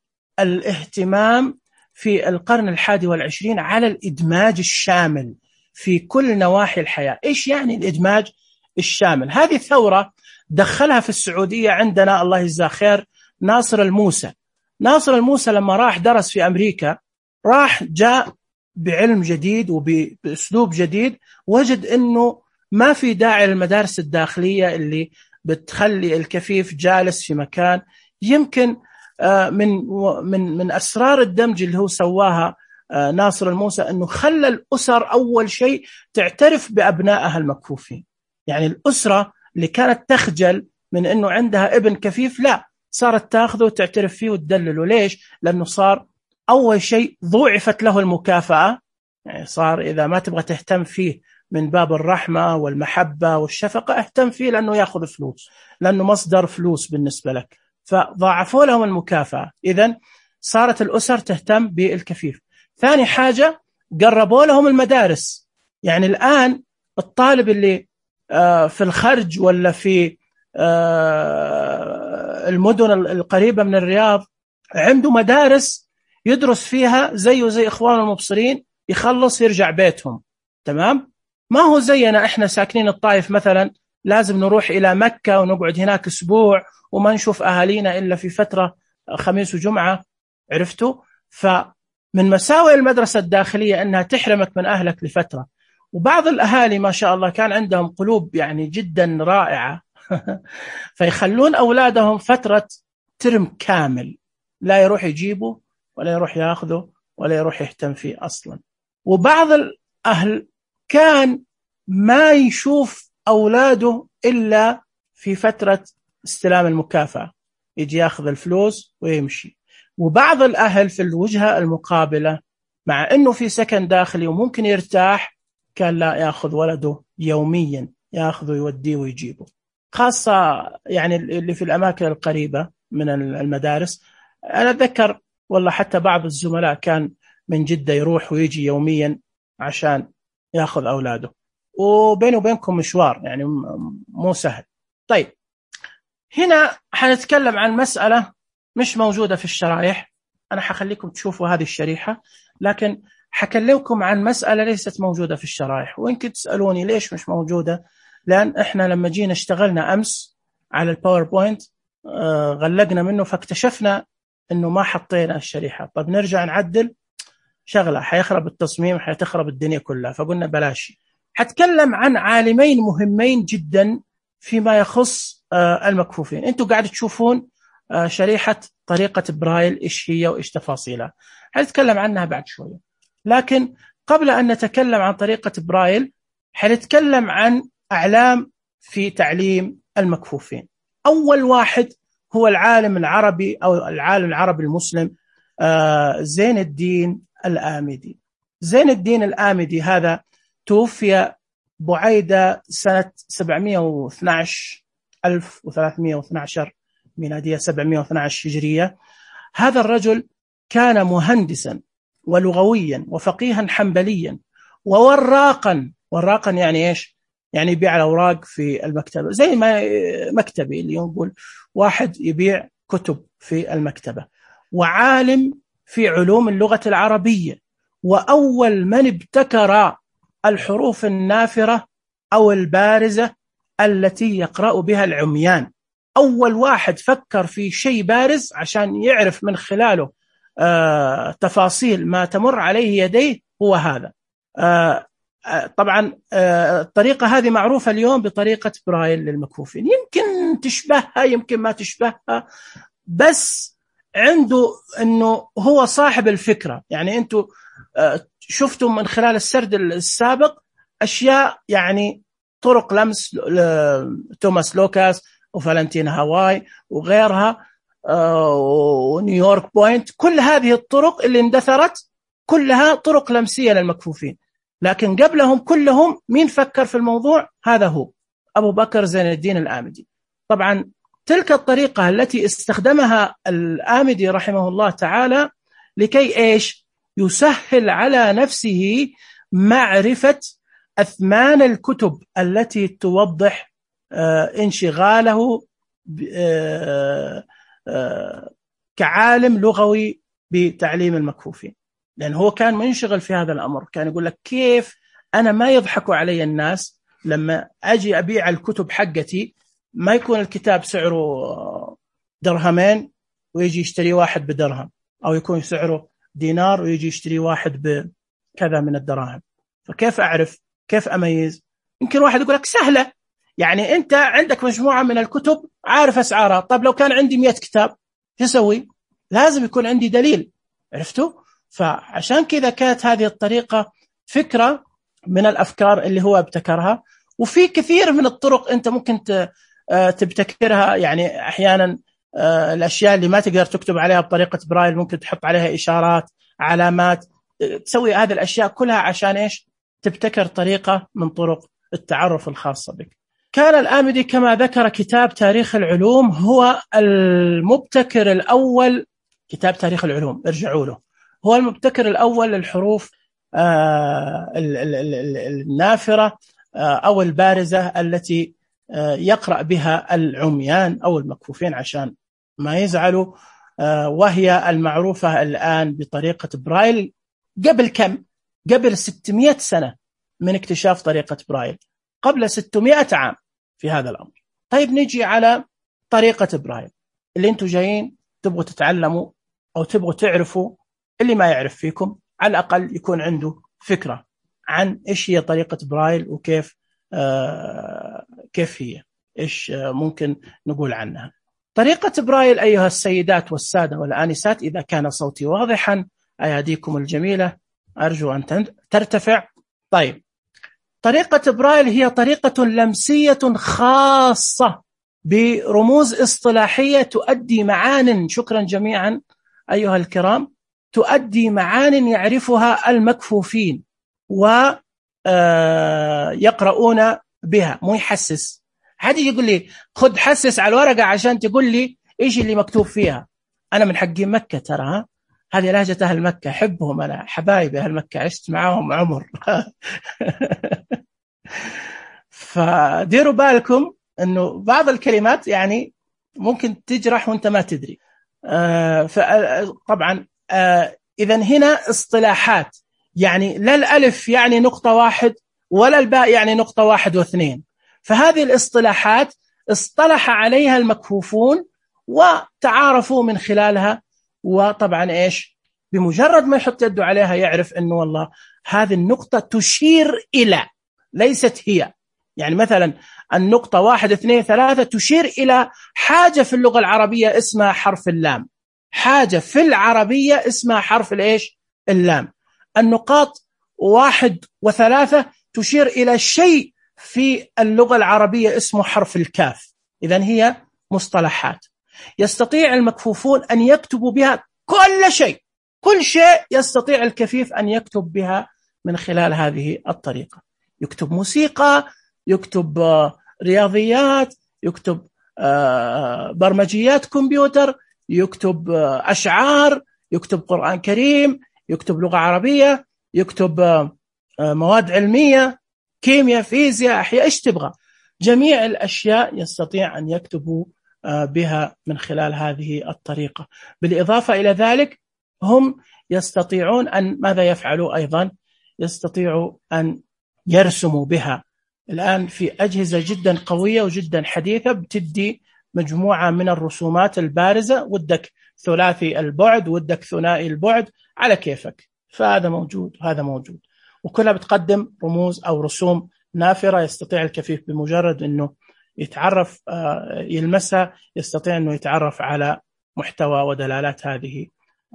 الاهتمام في القرن الحادي والعشرين على الإدماج الشامل في كل نواحي الحياة. إيش يعني الإدماج الشامل؟ هذه الثورة دخلها في السعودية عندنا الله يجزاه خير ناصر الموسى. ناصر الموسى لما راح درس في أمريكا، راح جاء بعلم جديد وبأسلوب جديد، وجد أنه ما في داعي للمدارس الداخلية اللي بتخلي الكفيف جالس في مكان. يمكن من من من أسرار الدمج اللي هو سواها ناصر الموسى أنه خلى الأسر أول شيء تعترف بأبنائها المكفوفين. يعني الأسرة اللي كانت تخجل من أنه عندها ابن كفيف، لا، صارت تأخذه وتعترف فيه وتدلله. ليش؟ لأنه صار أول شيء ضوعفت له المكافأة. يعني صار إذا ما تبغى تهتم فيه من باب الرحمة والمحبة والشفقة، اهتم فيه لأنه يأخذ فلوس، لأنه مصدر فلوس بالنسبة لك، فضاعفوا لهم المكافأة. إذن صارت الأسر تهتم بالكفيف. ثاني حاجة، قربوا لهم المدارس. يعني الآن الطالب اللي في الخرج ولا في المدن القريبة من الرياض عنده مدارس يدرس فيها زيه زي إخوان المبصرين، يخلص يرجع بيتهم. تمام؟ ما هو زينا إحنا ساكنين الطائف مثلا، لازم نروح إلى مكة ونقعد هناك أسبوع وما نشوف أهالينا إلا في فترة خميس وجمعة. عرفتوا؟ فمن مساوئ المدرسة الداخلية أنها تحرمك من أهلك لفترة. وبعض الأهالي ما شاء الله كان عندهم قلوب يعني جدا رائعة فيخلون أولادهم فترة ترم كامل. لا يروح يجيبه ولا يروح ياخذه ولا يروح يهتم فيه أصلا. وبعض الأهل كان ما يشوف أولاده إلا في فترة استلام المكافأة، يجي ياخذ الفلوس ويمشي. وبعض الأهل في الوجهة المقابلة مع أنه في سكن داخلي وممكن يرتاح، كان لا ياخذ ولده يوميا، ياخذه يوديه ويجيبه، خاصة يعني اللي في الأماكن القريبة من المدارس. أنا أتذكر والله حتى بعض الزملاء كان من جدة يروح ويجي يوميا عشان ياخذ أولاده، وبينه وبينكم مشوار يعني مو سهل. طيب هنا حنتكلم عن مسألة مش موجودة في الشرائح، أنا حخليكم تشوفوا هذه الشريحة، لكن حكلمكم عن مسألة ليست موجودة في الشرائح. ويمكن تسألوني ليش مش موجودة، لأن إحنا لما جينا اشتغلنا أمس على الباوربوينت آه غلقنا منه، فاكتشفنا إنه ما حطينا الشريحة. طب نرجع نعدل، شغلة حيخرب التصميم، حيتخرب الدنيا كلها، فقلنا بلاش. حتكلم عن عالمين مهمين جدا فيما يخص آه المكفوفين. انتوا قاعد تشوفون آه شريحة طريقة برايل إيش هي وإيش تفاصيلها، حنتكلم عنها بعد شوية. لكن قبل أن نتكلم عن طريقة برايل حنتكلم عن أعلام في تعليم المكفوفين. أول واحد هو العالم العربي أو العالم العربي المسلم آه زين الدين الآمدي. زين الدين الآمدي هذا توفي بعيدة سنة سبعمائة واثني عشر ألف وثلاثمائة واثني عشر ميلادية، سبعمائة واثني عشر هجرية. هذا الرجل كان مهندسا ولغويا وفقيها حنبليا ووراقا. وراقا يعني إيش؟ يعني يبيع الأوراق في المكتبة، زي ما مكتبي اللي يقول واحد يبيع كتب في المكتبة. وعالم في علوم اللغة العربية، وأول من ابتكر الحروف النافرة أو البارزة التي يقرأ بها العميان. أول واحد فكر في شيء بارز عشان يعرف من خلاله آه تفاصيل ما تمر عليه يديه هو هذا. آه طبعا آه الطريقة هذه معروفة اليوم بطريقة برايل للمكفوفين، يمكن تشبهها يمكن ما تشبهها، بس عنده أنه هو صاحب الفكرة. يعني أنتوا آه شفتم من خلال السرد السابق أشياء، يعني طرق لمس توماس لوكاس وفالنتين هاواي وغيرها ونيويورك بوينت، كل هذه الطرق اللي اندثرت كلها طرق لمسية للمكفوفين. لكن قبلهم كلهم مين فكر في الموضوع؟ هذا هو أبو بكر زين الدين الآمدي. طبعا تلك الطريقة التي استخدمها الآمدي رحمه الله تعالى لكي إيش؟ يسهل على نفسه معرفة أثمان الكتب التي توضح انشغاله كعالم لغوي بتعليم المكفوفين، لأنه هو كان منشغل في هذا الأمر. كان يقول لك كيف أنا ما يضحكوا علي الناس لما أجي أبيع الكتب حقتي، ما يكون الكتاب سعره درهمين ويجي يشتري واحد بدرهم، أو يكون سعره دينار ويجي يشتري واحد بكذا من الدراهم. فكيف أعرف؟ كيف أميز؟ يمكن واحد يقول لك سهلة، يعني أنت عندك مجموعة من الكتب عارف أسعارها. طب لو كان عندي مئة كتاب تسوي؟ لازم يكون عندي دليل، عرفتوا؟ فعشان كذا كانت هذه الطريقة فكرة من الأفكار اللي هو ابتكرها. وفي كثير من الطرق أنت ممكن تبتكرها، يعني أحيانا الأشياء اللي ما تقدر تكتب عليها بطريقة برايل ممكن تحط عليها إشارات، علامات، تسوي هذه الأشياء كلها عشان إيش؟ تبتكر طريقة من طرق التعرف الخاصة بك. كان الآمدي كما ذكر كتاب تاريخ العلوم هو المبتكر الأول. كتاب تاريخ العلوم ارجعوا له، هو المبتكر الأول للحروف آه النافرة آه أو البارزة التي آه يقرأ بها العميان أو المكفوفين عشان ما يزعلوا، آه وهي المعروفة الآن بطريقة برايل. قبل كم؟ قبل ستمائة سنة من اكتشاف طريقة برايل، قبل ستمائة عام في هذا الأمر. طيب نجي على طريقة برايل اللي انتم جايين تبغوا تتعلموا أو تبغوا تعرفوا. اللي ما يعرف فيكم على الأقل يكون عنده فكرة عن إيش هي طريقة برايل وكيف آه كيف هي، إيش آه ممكن نقول عنها. طريقة برايل أيها السيدات والسادة والآنسات، إذا كان صوتي واضحا، أياديكم الجميلة أرجو أن ترتفع. طيب، طريقة برايل هي طريقة لمسية خاصة برموز اصطلاحية تؤدي معان، شكرا جميعا أيها الكرام، تؤدي معان يعرفها المكفوفين ويقرؤون بها. مو يحسس، حد يقول لي خد حسس على الورقة عشان تقول لي إيش اللي مكتوب فيها. أنا من حقين مكة ترى، هذه لهجة أهل مكة، حبهم أنا، حبايبي أهل مكة، عشت معاهم عمر. فديروا بالكم أنه بعض الكلمات يعني ممكن تجرح وانت ما تدري. آه طبعا آه إذن هنا اصطلاحات، يعني لا الألف يعني نقطة واحد ولا الباء يعني نقطة واحد واثنين. فهذه الاصطلاحات اصطلح عليها المكفوفون وتعارفوا من خلالها. وطبعا إيش، بمجرد ما يحط يده عليها يعرف أنه والله هذه النقطة تشير إلى، ليست هي. يعني مثلا النقطة واحد اثنين ثلاثة تشير إلى حاجة في اللغة العربية اسمها حرف اللام، حاجة في العربية اسمها حرف الإيش، اللام. النقاط واحد وثلاثة تشير إلى شيء في اللغة العربية اسمه حرف الكاف. إذن هي مصطلحات يستطيع المكفوفون أن يكتبوا بها كل شيء، كل شيء يستطيع الكفيف أن يكتب بها من خلال هذه الطريقة. يكتب موسيقى، يكتب رياضيات، يكتب برمجيات كمبيوتر، يكتب أشعار، يكتب قرآن كريم، يكتب لغة عربية، يكتب مواد علمية، كيمياء، فيزياء، أحياء، إيش تبغى. جميع الأشياء يستطيع أن يكتبوا بها من خلال هذه الطريقة. بالإضافة إلى ذلك هم يستطيعون أن ماذا يفعلوا أيضا؟ يستطيعوا أن يرسموا بها. الآن في أجهزة جدا قوية وجدا حديثة بتدي مجموعة من الرسومات البارزة، ودك ثلاثي البعد، ودك ثنائي البعد، على كيفك. فهذا موجود وهذا موجود، وكلها بتقدم رموز أو رسوم نافرة يستطيع الكفيف بمجرد أنه يتعرف يلمسها يستطيع أنه يتعرف على محتوى ودلالات هذه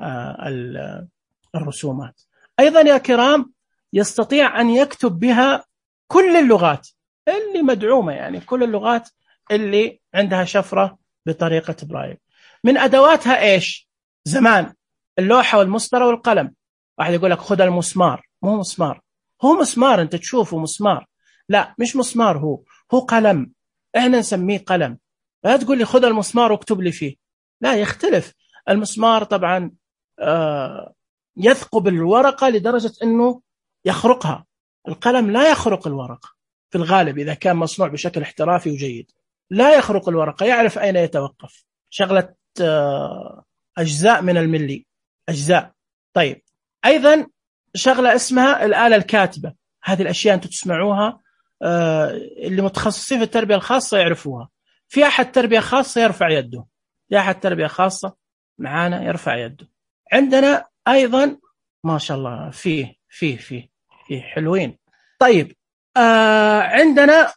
الرسومات. أيضا يا كرام يستطيع أن يكتب بها كل اللغات اللي مدعومة، يعني كل اللغات اللي عندها شفرة بطريقة برايل. من أدواتها إيش؟ زمان اللوحة والمسطرة والقلم. واحد يقول لك خذ المسمار، مو مسمار، هو مسمار أنت تشوفه مسمار، لا مش مسمار، هو هو قلم، احنا نسميه قلم. لا تقول لي خذ المسمار واكتب لي فيه، لا، يختلف. المسمار طبعا آه يثقب الورقة لدرجة أنه يخرقها، القلم لا يخرق الورقة في الغالب إذا كان مصنوع بشكل احترافي وجيد، لا يخرق الورقة، يعرف أين يتوقف. شغلة آه أجزاء من الملي، أجزاء. طيب، أيضا شغلة اسمها الآلة الكاتبة. هذه الأشياء أنتم تسمعوها، آه اللي متخصصين في التربية الخاصة يعرفوها. في أحد تربية خاصة يرفع يده، في أحد تربية خاصة معانا يرفع يده. عندنا أيضا ما شاء الله فيه فيه فيه فيه حلوين. طيب، آه عندنا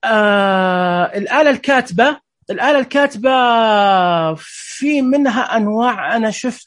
آه الآلة الكاتبة. الآلة الكاتبة في منها أنواع. أنا شفت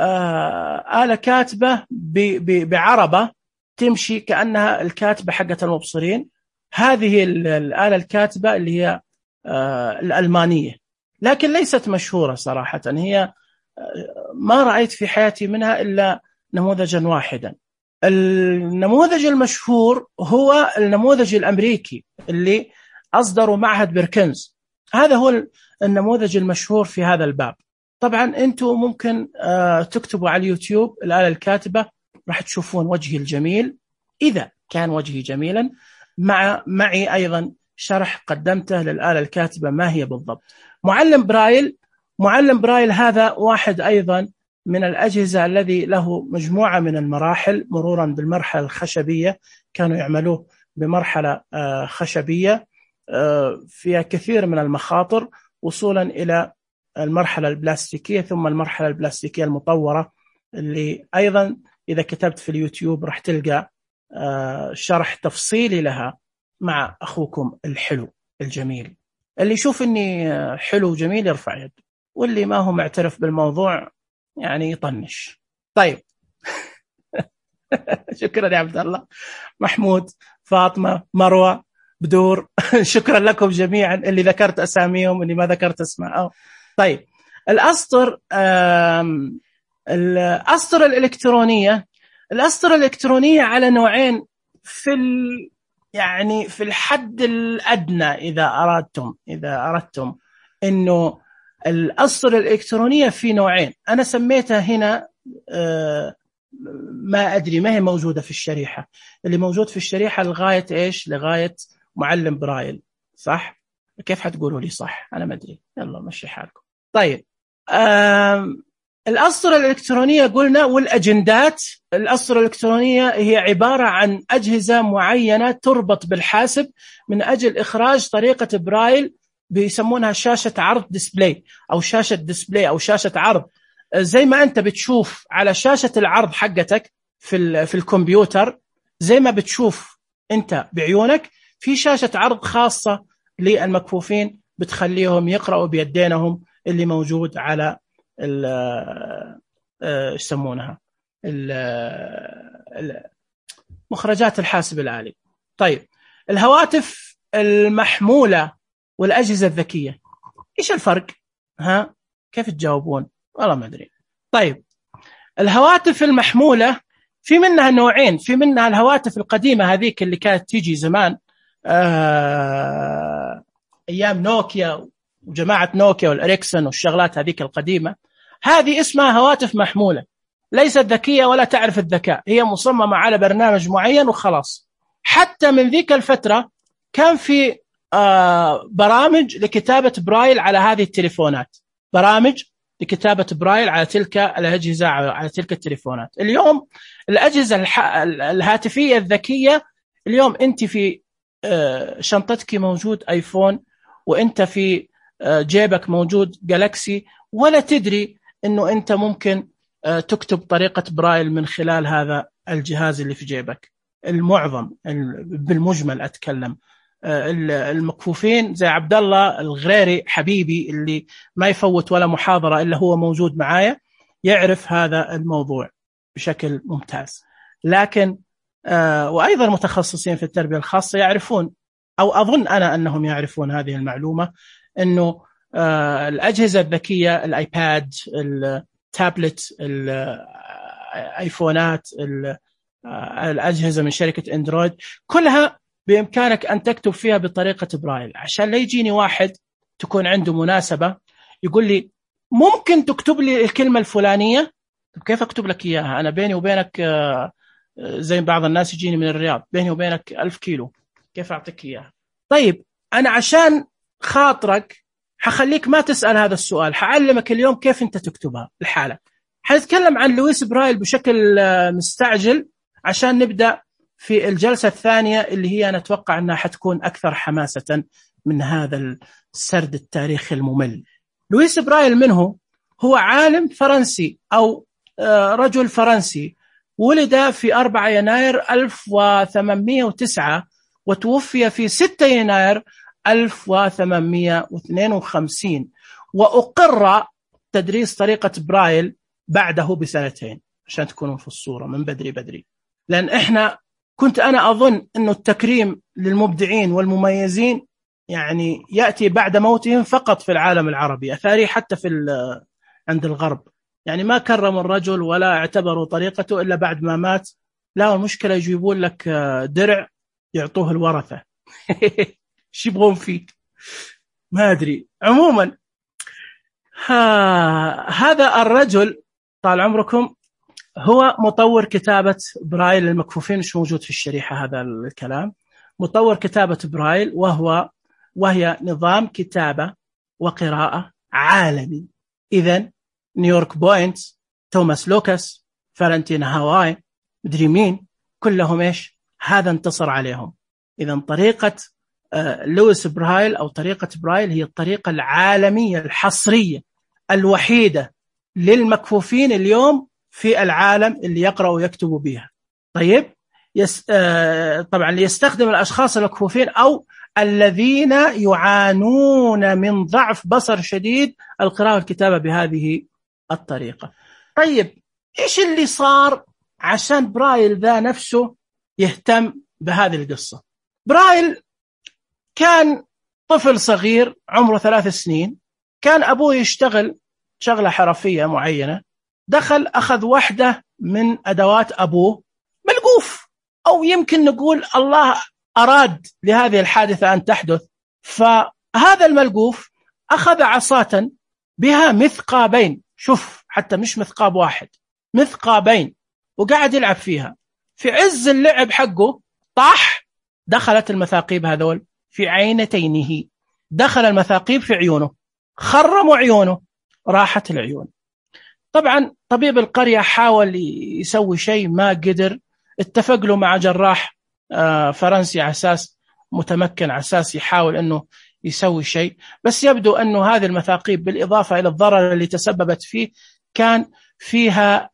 آه آلة كاتبة بعربة تمشي كأنها الكاتبة حقة المبصرين. هذه الآلة الكاتبة اللي هي آه الألمانية، لكن ليست مشهورة صراحة. هي ما رأيت في حياتي منها إلا نموذجا واحدا. النموذج المشهور هو النموذج الأمريكي اللي أصدروا معهد بيركنز. هذا هو النموذج المشهور في هذا الباب. طبعا أنتم ممكن تكتبوا على اليوتيوب الآلة الكاتبة، راح تشوفون وجهي الجميل إذا كان وجهي جميلا. مع معي أيضا شرح قدمته للآلة الكاتبة ما هي بالضبط. معلم برايل. معلم برايل هذا واحد أيضا من الأجهزة الذي له مجموعة من المراحل، مرورا بالمرحلة الخشبية، كانوا يعملوه بمرحلة خشبية فيها كثير من المخاطر، وصولا إلى المرحلة البلاستيكية، ثم المرحلة البلاستيكية المطورة اللي أيضا إذا كتبت في اليوتيوب راح تلقى شرح تفصيلي لها مع أخوكم الحلو الجميل. اللي يشوف إني حلو وجميل يرفع يده، واللي ما هو معترف بالموضوع يعني يطنش. طيب شكرا يا عبد الله، محمود، فاطمة، مروة، بدور شكرا لكم جميعا، اللي ذكرت أساميهم اللي ما ذكرت اسمائهم. طيب الأسطر، الأسطر الإلكترونية، الأسطر الإلكترونية على نوعين في ال يعني في الحد الأدنى. إذا أردتم إذا أردتم إنه الأسطر الإلكترونية في نوعين، أنا سميتها هنا آه ما أدري ما هي موجودة في الشريحة. اللي موجود في الشريحة لغاية إيش؟ لغاية معلم برايل، صح؟ كيف حتقولوا لي صح؟ أنا ما أدري، يلا مشي حالكم. طيب الأسطر الإلكترونية قلنا، والأجندات. الأسطر الإلكترونية هي عبارة عن أجهزة معينة تربط بالحاسب من أجل إخراج طريقة برايل، بيسمونها شاشة عرض ديسبلاي أو شاشة ديسبلاي أو شاشة عرض. زي ما أنت بتشوف على شاشة العرض حقتك في في الكمبيوتر، زي ما بتشوف أنت بعيونك، في شاشة عرض خاصة للمكفوفين بتخليهم يقرأوا بيدينهم اللي موجود على ايش يسمونها مخرجات الحاسب الآلي. طيب الهواتف المحمولة والأجهزة الذكية، إيش الفرق؟ ها كيف تجاوبون؟ والله ما أدري. طيب الهواتف المحمولة في منها نوعين، في منها الهواتف القديمة هذيك اللي كانت تيجي زمان آه أيام نوكيا وجماعة نوكيا والإريكسون والشغلات هذيك القديمة، هذه اسمها هواتف محمولة، ليست ذكية ولا تعرف الذكاء، هي مصممة على برنامج معين وخلاص. حتى من ذيك الفترة كان في آه برامج لكتابة برايل على هذه التليفونات، برامج لكتابة برايل على تلك الأجهزة، على تلك التليفونات. اليوم الأجهزة الهاتفية الذكية، اليوم أنت في آه شنطتك موجود آيفون، وأنت في آه جيبك موجود جالاكسي، ولا تدري أنه أنت ممكن آه تكتب طريقة برايل من خلال هذا الجهاز اللي في جيبك. المعظم بالمجمل أتكلم المكفوفين زي عبد الله الغريري حبيبي اللي ما يفوت ولا محاضرة إلا هو موجود معايا، يعرف هذا الموضوع بشكل ممتاز. لكن آه وأيضا متخصصين في التربية الخاصة يعرفون، أو أظن أنا أنهم يعرفون هذه المعلومة، أنه آه الأجهزة الذكية، الآيباد، التابلت، الآيفونات، الأجهزة من شركة أندرويد، كلها بإمكانك أن تكتب فيها بطريقة برايل، عشان لا يجيني واحد تكون عنده مناسبة يقول لي ممكن تكتب لي الكلمة الفلانية. طب كيف أكتب لك إياها؟ أنا بيني وبينك زي بعض الناس يجيني من الرياض، بيني وبينك ألف كيلو، كيف أعطيك إياها؟ طيب أنا عشان خاطرك حخليك ما تسأل هذا السؤال، حعلمك اليوم كيف أنت تكتبها الحالة. حنتكلم عن لويس برايل بشكل مستعجل عشان نبدأ في الجلسة الثانية اللي هي نتوقع أنها حتكون أكثر حماسة من هذا السرد التاريخي الممل. لويس برايل منه؟ هو عالم فرنسي أو رجل فرنسي، ولد في أربعة يناير ألف وثمانمائة وتسعة وتوفي في ستة يناير ألف وثمانمائة واثنين وخمسين، وأقر تدريس طريقة برايل بعده بسنتين عشان تكونوا في الصورة من بدري بدري. لأن إحنا كنت أنا أظن أنه التكريم للمبدعين والمميزين يعني يأتي بعد موتهم فقط في العالم العربي، أثاري حتى في عند الغرب يعني ما كرموا الرجل ولا اعتبروا طريقته إلا بعد ما مات. لا، المشكلة يجيبون لك درع يعطوه الورثة شو يبغون فيه ما أدري. عموما هذا الرجل طال عمركم هو مطور كتابة برايل للمكفوفين، مش موجود في الشريحة هذا الكلام. مطور كتابة برايل وهو وهي نظام كتابة وقراءة عالمي. إذن نيويورك بوينت، توماس لوكاس، فالنتينا هاواي، مدري مين، كلهم إيش هذا انتصر عليهم. إذن طريقة لويس برايل أو طريقة برايل هي الطريقة العالمية الحصرية الوحيدة للمكفوفين اليوم في العالم اللي يقرأوا ويكتبوا بها. طيب يس... آه... طبعا ليستخدم الأشخاص المكفوفين أو الذين يعانون من ضعف بصر شديد القراءة والكتابة بهذه الطريقة. طيب إيش اللي صار عشان برايل ذا نفسه يهتم بهذه القصة؟ برايل كان طفل صغير عمره ثلاث سنين، كان أبوه يشتغل شغلة حرفية معينة، دخل أخذ واحدة من أدوات أبوه، ملقوف، أو يمكن نقول الله أراد لهذه الحادثة أن تحدث. فهذا الملقوف أخذ عصاة بها مثقابين، شوف حتى مش مثقاب واحد، مثقابين، وقاعد يلعب فيها. في عز اللعب حقه طاح، دخلت المثاقيب هذول في عينتينه، دخل المثاقيب في عيونه، خرموا عيونه، راحت العيون. طبعا طبيب القرية حاول يسوي شيء، ما قدر. اتفق له مع جراح فرنسي على أساس متمكن، على أساس يحاول أنه يسوي شيء، بس يبدو أنه هذه المثاقيب بالإضافة إلى الضرر اللي تسببت فيه كان فيها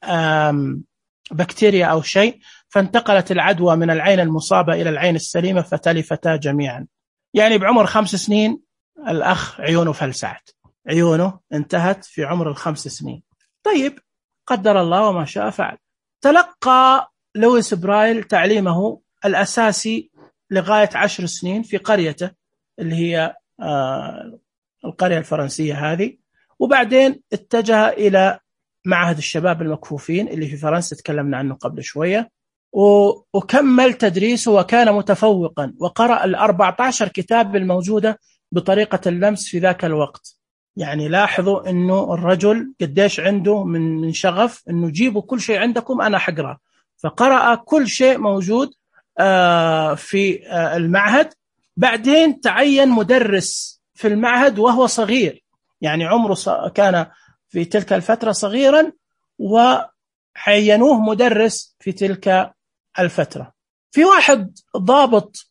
بكتيريا أو شيء، فانتقلت العدوى من العين المصابة إلى العين السليمة فتلفتا جميعا. يعني بعمر خمس سنين الأخ عيونه فلسعت، عيونه انتهت في عمر الخمس سنين. طيب قدر الله وما شاء فعل. تلقى لويس برايل تعليمه الأساسي لغاية عشر سنين في قريته اللي هي آه القرية الفرنسية هذه، وبعدين اتجه إلى معهد الشباب المكفوفين اللي في فرنسا تكلمنا عنه قبل شوية، وكمل تدريسه وكان متفوقا، وقرأ الأربعة عشر كتاب الموجودة بطريقة اللمس في ذاك الوقت. يعني لاحظوا أنه الرجل قديش عنده من شغف أنه جيبوا كل شيء عندكم أنا حقرأ، فقرأ كل شيء موجود في المعهد. بعدين تعين مدرس في المعهد وهو صغير، يعني عمره كان في تلك الفترة صغيرا، وعينوه مدرس في تلك الفترة. في واحد ضابط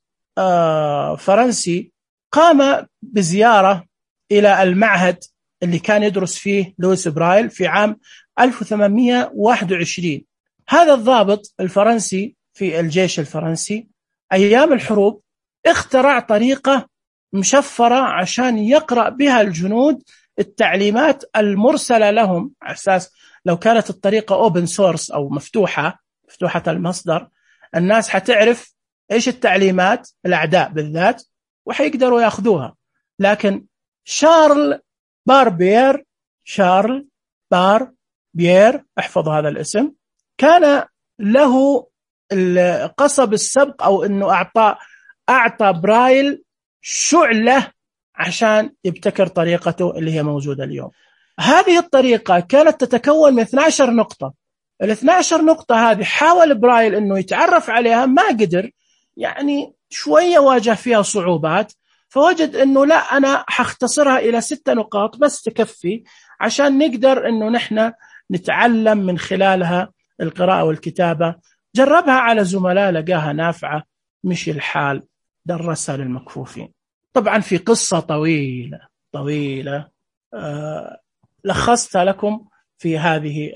فرنسي قام بزيارة إلى المعهد اللي كان يدرس فيه لويس برايل في عام ألف وثمانمائة وواحد وعشرين. هذا الضابط الفرنسي في الجيش الفرنسي أيام الحروب اخترع طريقة مشفرة عشان يقرأ بها الجنود التعليمات المرسلة لهم، على أساس لو كانت الطريقة أوبن سورس أو مفتوحة مفتوحة المصدر، الناس حتعرف إيش التعليمات، الأعداء بالذات، وحيقدروا يأخذوها. لكن شارل باربير شارل باربير احفظوا هذا الاسم، كان له قصب السبق، أو أنه أعطى أعطى برايل شعلة عشان يبتكر طريقته اللي هي موجودة اليوم. هذه الطريقة كانت تتكون من اثنتي عشرة نقطة. الاثنتي عشرة نقطة هذه حاول برايل أنه يتعرف عليها، ما قدر، يعني شوية واجه فيها صعوبات، فوجد أنه لا، أنا حختصرها إلى ستة نقاط بس تكفي عشان نقدر أنه نحن نتعلم من خلالها القراءة والكتابة. جربها على زملاء لقاها نافعة، مشي الحال درسها للمكفوفين. طبعا في قصة طويلة طويلة آه لخصتها لكم في هذه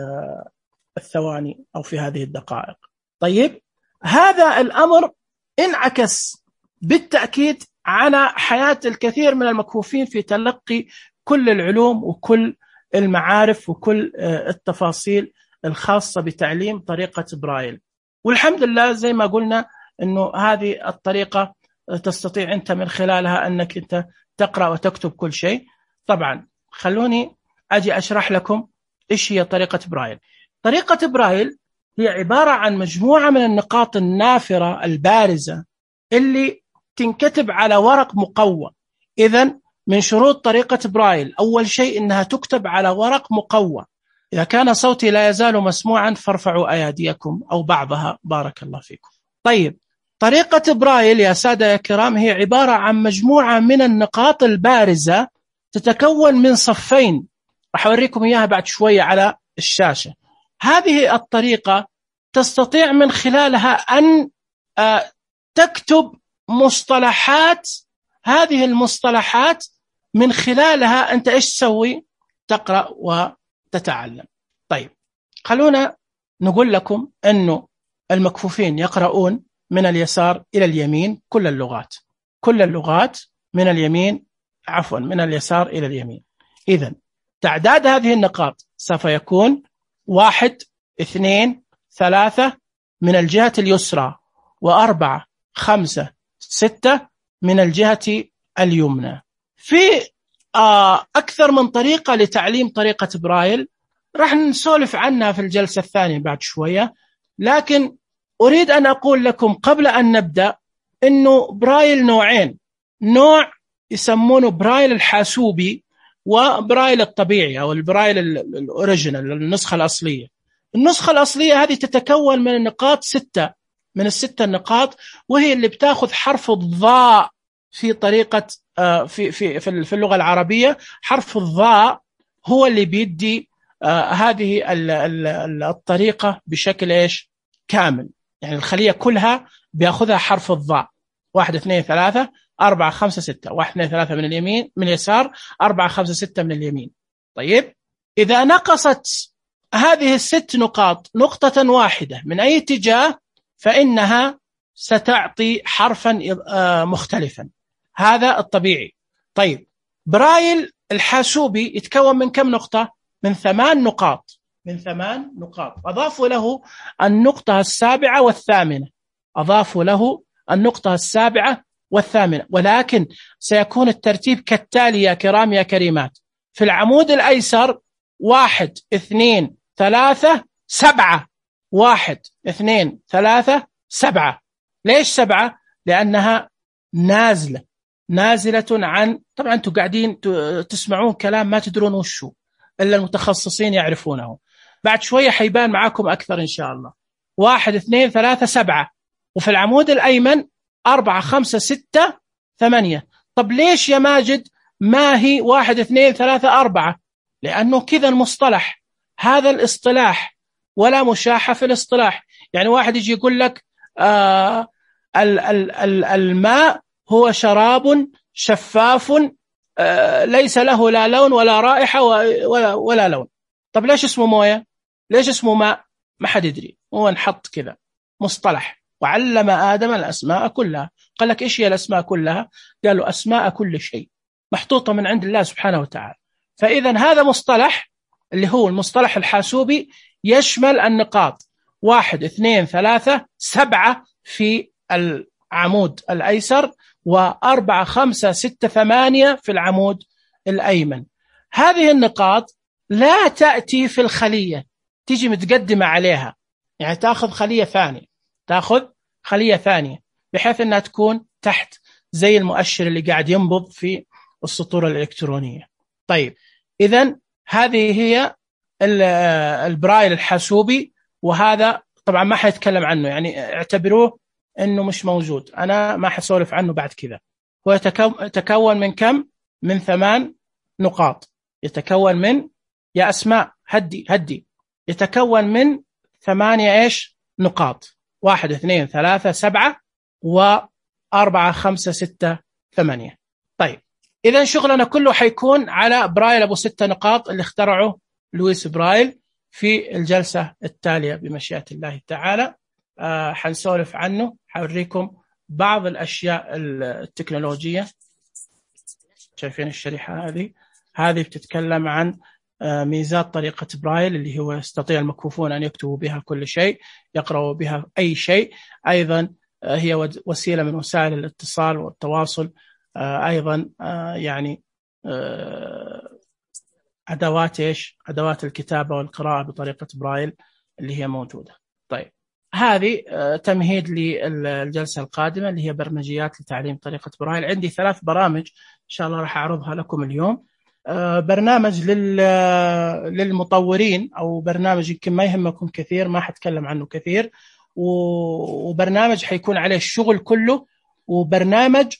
الثواني أو في هذه الدقائق. طيب هذا الأمر انعكس بالتأكيد على حياة الكثير من المكفوفين في تلقي كل العلوم وكل المعارف وكل التفاصيل الخاصة بتعليم طريقة برايل. والحمد لله زي ما قلنا أنه هذه الطريقة تستطيع أنت من خلالها أنك أنت تقرأ وتكتب كل شيء. طبعا خلوني أجي أشرح لكم إيش هي طريقة برايل. طريقة برايل هي عبارة عن مجموعة من النقاط النافرة البارزة اللي تنكتب على ورق مقوى. إذن من شروط طريقة برايل أول شيء إنها تكتب على ورق مقوى. إذا كان صوتي لا يزال مسموعا فارفعوا أيديكم أو بعضها، بارك الله فيكم. طيب طريقة برايل يا سادة يا كرام هي عبارة عن مجموعة من النقاط البارزة تتكون من صفين، راح أوريكم إياها بعد شوية على الشاشة. هذه الطريقة تستطيع من خلالها أن تكتب مصطلحات، هذه المصطلحات من خلالها أنت إيش تسوي؟ تقرأ وتتعلم. طيب خلونا نقول لكم أنه المكفوفين يقرؤون من اليسار إلى اليمين كل اللغات، كل اللغات من اليمين عفوا من اليسار إلى اليمين. إذن تعداد هذه النقاط سوف يكون واحد اثنين ثلاثة من الجهة اليسرى، وأربعة خمسة ستة من الجهة اليمنى. في أكثر من طريقة لتعليم طريقة برايل، راح نسولف عنها في الجلسة الثانية بعد شوية، لكن أريد أن أقول لكم قبل أن نبدأ إنه برايل نوعين، نوع يسمونه برايل الحاسوبي وبرايل الطبيعي أو البرايل الأوريجينال، النسخة الأصلية. النسخة الأصلية هذه تتكون من النقاط ستة، من الستة النقاط، وهي اللي بتاخذ حرف الضاء في طريقة في في في اللغة العربية. حرف الضاء هو اللي بيدي هذه الطريقة بشكل إيش كامل، يعني الخلية كلها بياخذها حرف الضاء. واحد اثنين ثلاثة أربعة خمسة ستة، واحد اثنين ثلاثة من اليمين من اليسار، أربعة خمسة ستة من اليمين. طيب إذا نقصت هذه الست نقاط نقطة واحدة من أي اتجاه فإنها ستعطي حرفا مختلفا، هذا الطبيعي. طيب برايل الحاسوبي يتكون من كم نقطة؟ من ثمان نقاط، من ثمان نقاط. أضافوا له النقطة السابعة والثامنة، أضافوا له النقطة السابعة والثامنة، ولكن سيكون الترتيب كالتالي يا كرام يا كريمات. في العمود الأيسر واحد اثنين ثلاثة سبعة، واحد اثنين ثلاثة سبعة. ليش سبعة؟ لأنها نازلة، نازلة عن، طبعا أنتم قاعدين تسمعون كلام ما تدرون وشو، إلا المتخصصين يعرفونه، بعد شوية حيبان معاكم أكثر إن شاء الله. واحد اثنين ثلاثة سبعة. وفي العمود الأيمن أربعة خمسة ستة ثمانية. طب ليش يا ماجد ما هي واحد اثنين ثلاثة أربعة؟ لأنه كذا المصطلح، هذا الاصطلاح، ولا مشاحة في الاصطلاح. يعني واحد يجي يقول لك آه ال ال ال الماء هو شراب شفاف آه ليس له لا لون ولا رائحة ولا, ولا لون. طب ليش اسمه موية؟ ليش اسمه ماء؟ ما حد يدري، هو نحط كذا مصطلح. وعلم آدم الأسماء كلها. قال لك إيش هي الأسماء كلها؟ قالوا أسماء كل شيء محطوطة من عند الله سبحانه وتعالى. فإذا هذا مصطلح اللي هو المصطلح الحاسوبي يشمل النقاط واحد اثنين ثلاثة سبعة في العمود الأيسر، وأربعة خمسة ستة ثمانية في العمود الأيمن. هذه النقاط لا تأتي في الخلية، تيجي متقدمة عليها، يعني تأخذ خلية ثانية، تأخذ خلية ثانية بحيث أنها تكون تحت زي المؤشر اللي قاعد ينبض في السطور الإلكترونية. طيب إذن هذه هي البرايل الحاسوبي، وهذا طبعا ما حيتكلم عنه، يعني اعتبروه أنه مش موجود، أنا ما حسولف عنه بعد كذا. هو يتكون من كم؟ من ثمان نقاط. يتكون من، يا أسماء هدي هدي، يتكون من ثمانية إيش نقاط، واحد اثنين ثلاثة سبعة وأربعة خمسة ستة ثمانية. طيب إذن شغلنا كله حيكون على برايل أبو ستة نقاط اللي اخترعه لويس برايل. في الجلسة التالية بمشيئة الله تعالى آه حنسولف عنه، حوريكم بعض الأشياء التكنولوجية. شايفين الشريحة هذه؟ هذه بتتكلم عن آه ميزات طريقة برايل، اللي هو يستطيع المكفوفون أن يكتبوا بها كل شيء، يقرأوا بها أي شيء. أيضا آه هي وسيلة من وسائل الاتصال والتواصل. آه أيضا آه يعني آه أدوات إيش؟ أدوات الكتابة والقراءة بطريقة برايل اللي هي موجودة. طيب هذه تمهيد للجلسة القادمة اللي هي برمجيات لتعليم طريقة برايل. عندي ثلاث برامج إن شاء الله راح أعرضها لكم اليوم. برنامج للمطورين، أو برنامج يمكن ما يهمكم كثير، ما حتكلم عنه كثير، وبرنامج حيكون عليه الشغل كله، وبرنامج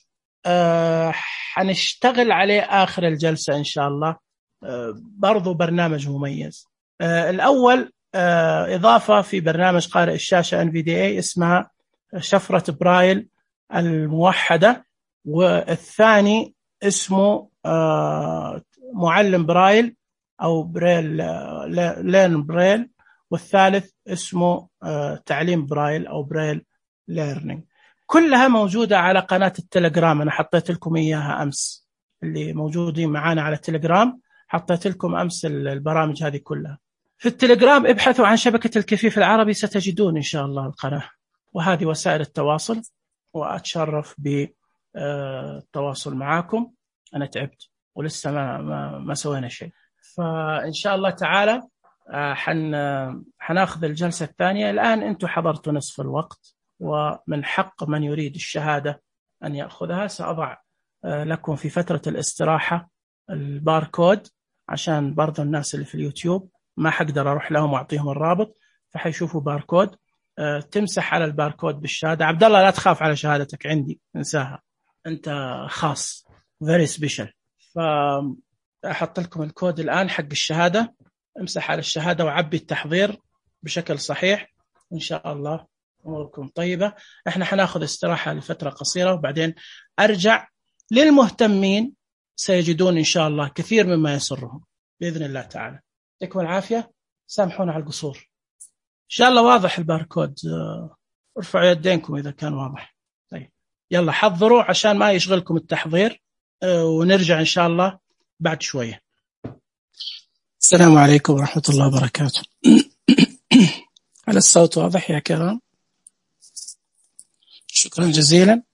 حنشتغل عليه آخر الجلسة إن شاء الله، برضو برنامج مميز. الأول إضافة في برنامج قارئ الشاشة إن في دي إيه اسمها شفرة برايل الموحدة، والثاني اسمه معلم برايل أو بريل ليرن برايل، والثالث اسمه تعليم برايل أو برايل ليرنينج. كلها موجودة على قناة التليجرام. أنا حطيت لكم إياها أمس، اللي موجودين معانا على التليجرام حطيت لكم أمس البرامج هذه كلها في التليجرام. ابحثوا عن شبكة الكفيف العربي ستجدون إن شاء الله القناة، وهذه وسائل التواصل، وأتشرف بالتواصل معاكم. أنا تعبت ولسه ما, ما, ما سوينا شيء، فإن شاء الله تعالى حن حناخذ الجلسة الثانية. الآن أنتم حضرتوا نصف الوقت، ومن حق من يريد الشهادة أن يأخذها. سأضع لكم في فترة الاستراحة الباركود، عشان برضو الناس اللي في اليوتيوب ما حقدر أروح لهم وأعطيهم الرابط، فحيشوفوا باركود. تمسح على الباركود بالشهادة. عبد الله لا تخاف على شهادتك عندي، انساها، أنت خاص very special. فأحط لكم الكود الآن حق الشهادة. امسح على الشهادة وعبي التحضير بشكل صحيح، وإن شاء الله أموركم طيبة. احنا حناخذ استراحة لفترة قصيرة، وبعدين أرجع. للمهتمين سيجدون إن شاء الله كثير مما يسرهم بإذن الله تعالى. يعطيكم العافية، سامحونا على القصور. إن شاء الله واضح الباركود، ارفعوا يدينكم إذا كان واضح. طيب يلا حضروا عشان ما يشغلكم التحضير، ونرجع إن شاء الله بعد شوية. السلام عليكم ورحمة الله وبركاته. على الصوت واضح يا كرام؟ شكرا جزيلا.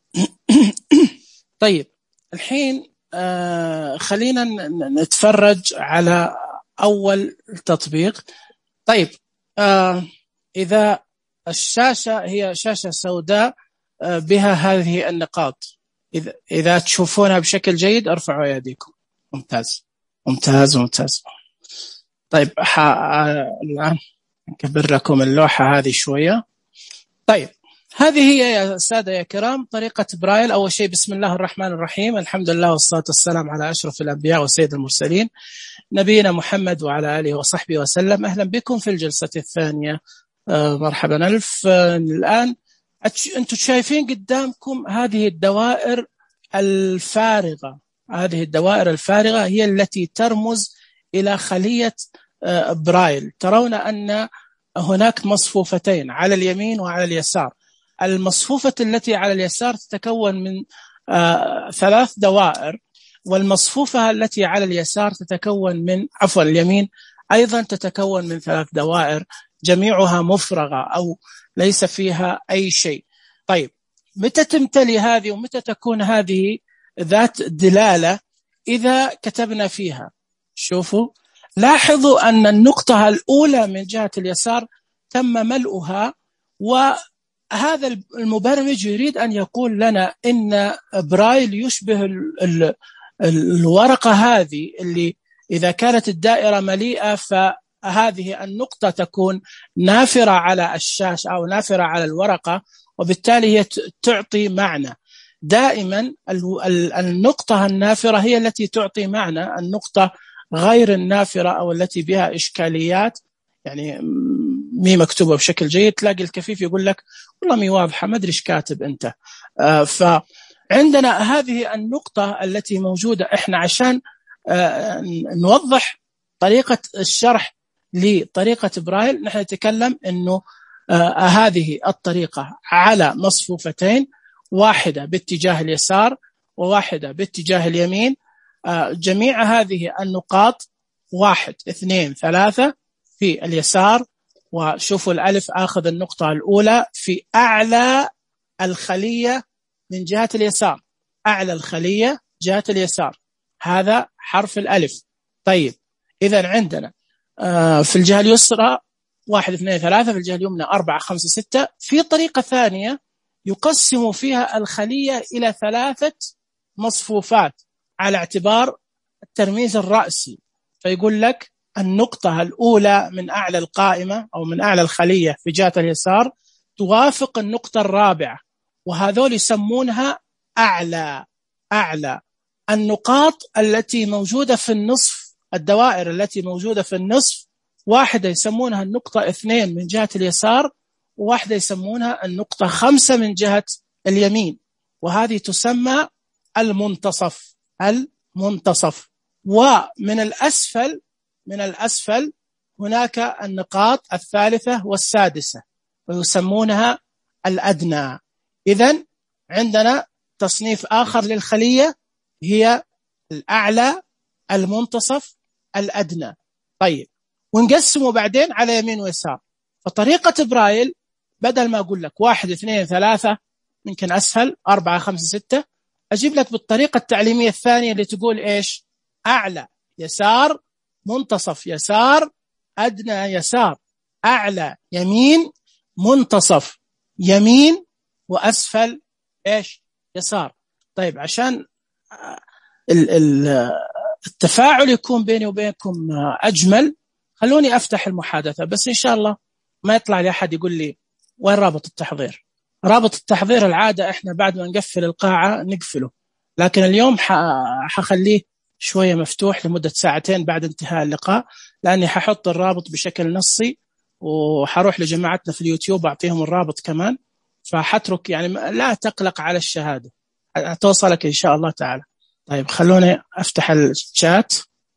طيب الحين آه خلينا نتفرج على أول تطبيق. طيب آه إذا الشاشة هي شاشة سوداء آه بها هذه النقاط، إذا, إذا تشوفونها بشكل جيد ارفعوا يديكم. ممتاز ممتاز ممتاز. طيب الآن نكبر لكم اللوحة هذه شوية. طيب هذه هي يا سادة يا كرام طريقة برايل. أول شيء بسم الله الرحمن الرحيم، الحمد لله والصلاة والسلام على أشرف الأنبياء وسيد المرسلين نبينا محمد وعلى آله وصحبه وسلم. أهلا بكم في الجلسة الثانية. آه مرحبا ألف. آه الآن أنتم شايفين قدامكم هذه الدوائر الفارغة. هذه الدوائر الفارغة هي التي ترمز إلى خلية آه برايل. ترون أن هناك مصفوفتين على اليمين وعلى اليسار. المصفوفة التي على اليسار تتكون من آه ثلاث دوائر، والمصفوفة التي على اليسار تتكون من عفوا اليمين أيضا تتكون من ثلاث دوائر جميعها مفرغة أو ليس فيها أي شيء. طيب متى تمتلي هذه ومتى تكون هذه ذات دلالة؟ إذا كتبنا فيها، شوفوا لاحظوا أن النقطة الأولى من جهة اليسار تم ملؤها، وهذا المبرمج يريد أن يقول لنا إن برايل يشبه ال ال الورقة هذه اللي إذا كانت الدائرة مليئة فهذه النقطة تكون نافرة على الشاشة أو نافرة على الورقة، وبالتالي هي تعطي معنى. دائما النقطة النافرة هي التي تعطي معنى. النقطة غير النافرة أو التي بها إشكاليات، يعني مي مكتوبة بشكل جيد، تلاقي الكفيف يقول لك والله مي واضحة ما أدري إيش كاتب أنت. آه فعندنا هذه النقطة التي موجودة. إحنا عشان آه نوضح طريقة الشرح لطريقة برايل، نحن نتكلم إنه آه هذه الطريقة على مصفوفتين، واحدة باتجاه اليسار وواحدة باتجاه اليمين. آه جميع هذه النقاط واحد اثنين ثلاثة في اليسار، وشوفوا الألف آخذ النقطة الأولى في أعلى الخلية من جهة اليسار، أعلى الخلية جهة اليسار، هذا حرف الألف. طيب إذن عندنا آه في الجهة اليسرى واحد اثنين ثلاثة، في الجهة اليمنى أربعة خمسة ستة. في طريقة ثانية يقسم فيها الخلية إلى ثلاثة مصفوفات على اعتبار الترميز الرأسي، فيقول لك النقطة الأولى من أعلى القائمة أو من أعلى الخلية في جهة اليسار توافق النقطة الرابعة، وهذول يسمونها أعلى. أعلى النقاط التي موجودة في النصف، الدوائر التي موجودة في النصف، واحدة يسمونها النقطة اثنين من جهة اليسار، وواحدة يسمونها النقطة خمسة من جهة اليمين، وهذه تسمى المنتصف. المنتصف. ومن الأسفل من الأسفل هناك النقاط الثالثة والسادسة ويسمونها الأدنى. إذن عندنا تصنيف آخر للخلية هي الأعلى، المنتصف، الأدنى. طيب، ونقسمه بعدين على يمين ويسار. فطريقة برايل بدل ما أقول لك واحد اثنين ثلاثة يمكن أسهل، أربعة خمسة ستة، أجيب لك بالطريقة التعليمية الثانية اللي تقول إيش؟ أعلى يسار، منتصف يسار، أدنى يسار، أعلى يمين، منتصف يمين، وأسفل إيش؟ يسار. طيب، عشان التفاعل يكون بيني وبينكم أجمل، خلوني أفتح المحادثة، بس إن شاء الله ما يطلع لي أحد يقول لي وين رابط التحضير. رابط التحضير العادة إحنا بعد ما نقفل القاعة نقفله، لكن اليوم حخليه شوية مفتوح لمدة ساعتين بعد انتهاء اللقاء، لأني ححط الرابط بشكل نصي، وحروح لجماعتنا في اليوتيوب أعطيهم الرابط كمان. فحترك يعني لا تقلق على الشهادة، توصلك إن شاء الله تعالى. طيب، خلوني أفتح الشات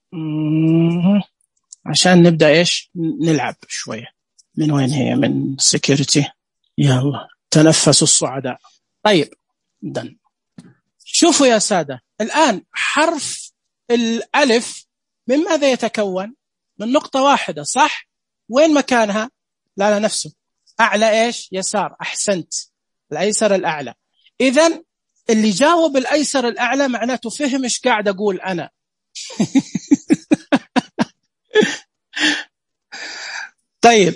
عشان نبدأ إيش نلعب شوية. من وين هي؟ من security. يلا تنفسوا الصعداء. طيب، دن. شوفوا يا سادة، الآن حرف الألف من ماذا يتكون؟ من نقطة واحدة، صح؟ وين مكانها؟ لا لا نفسه، أعلى إيش؟ يسار. أحسنت، الأيسر الأعلى. إذن اللي جاوب الأيسر الأعلى معناته فهم إيش قاعد أقول أنا. طيب،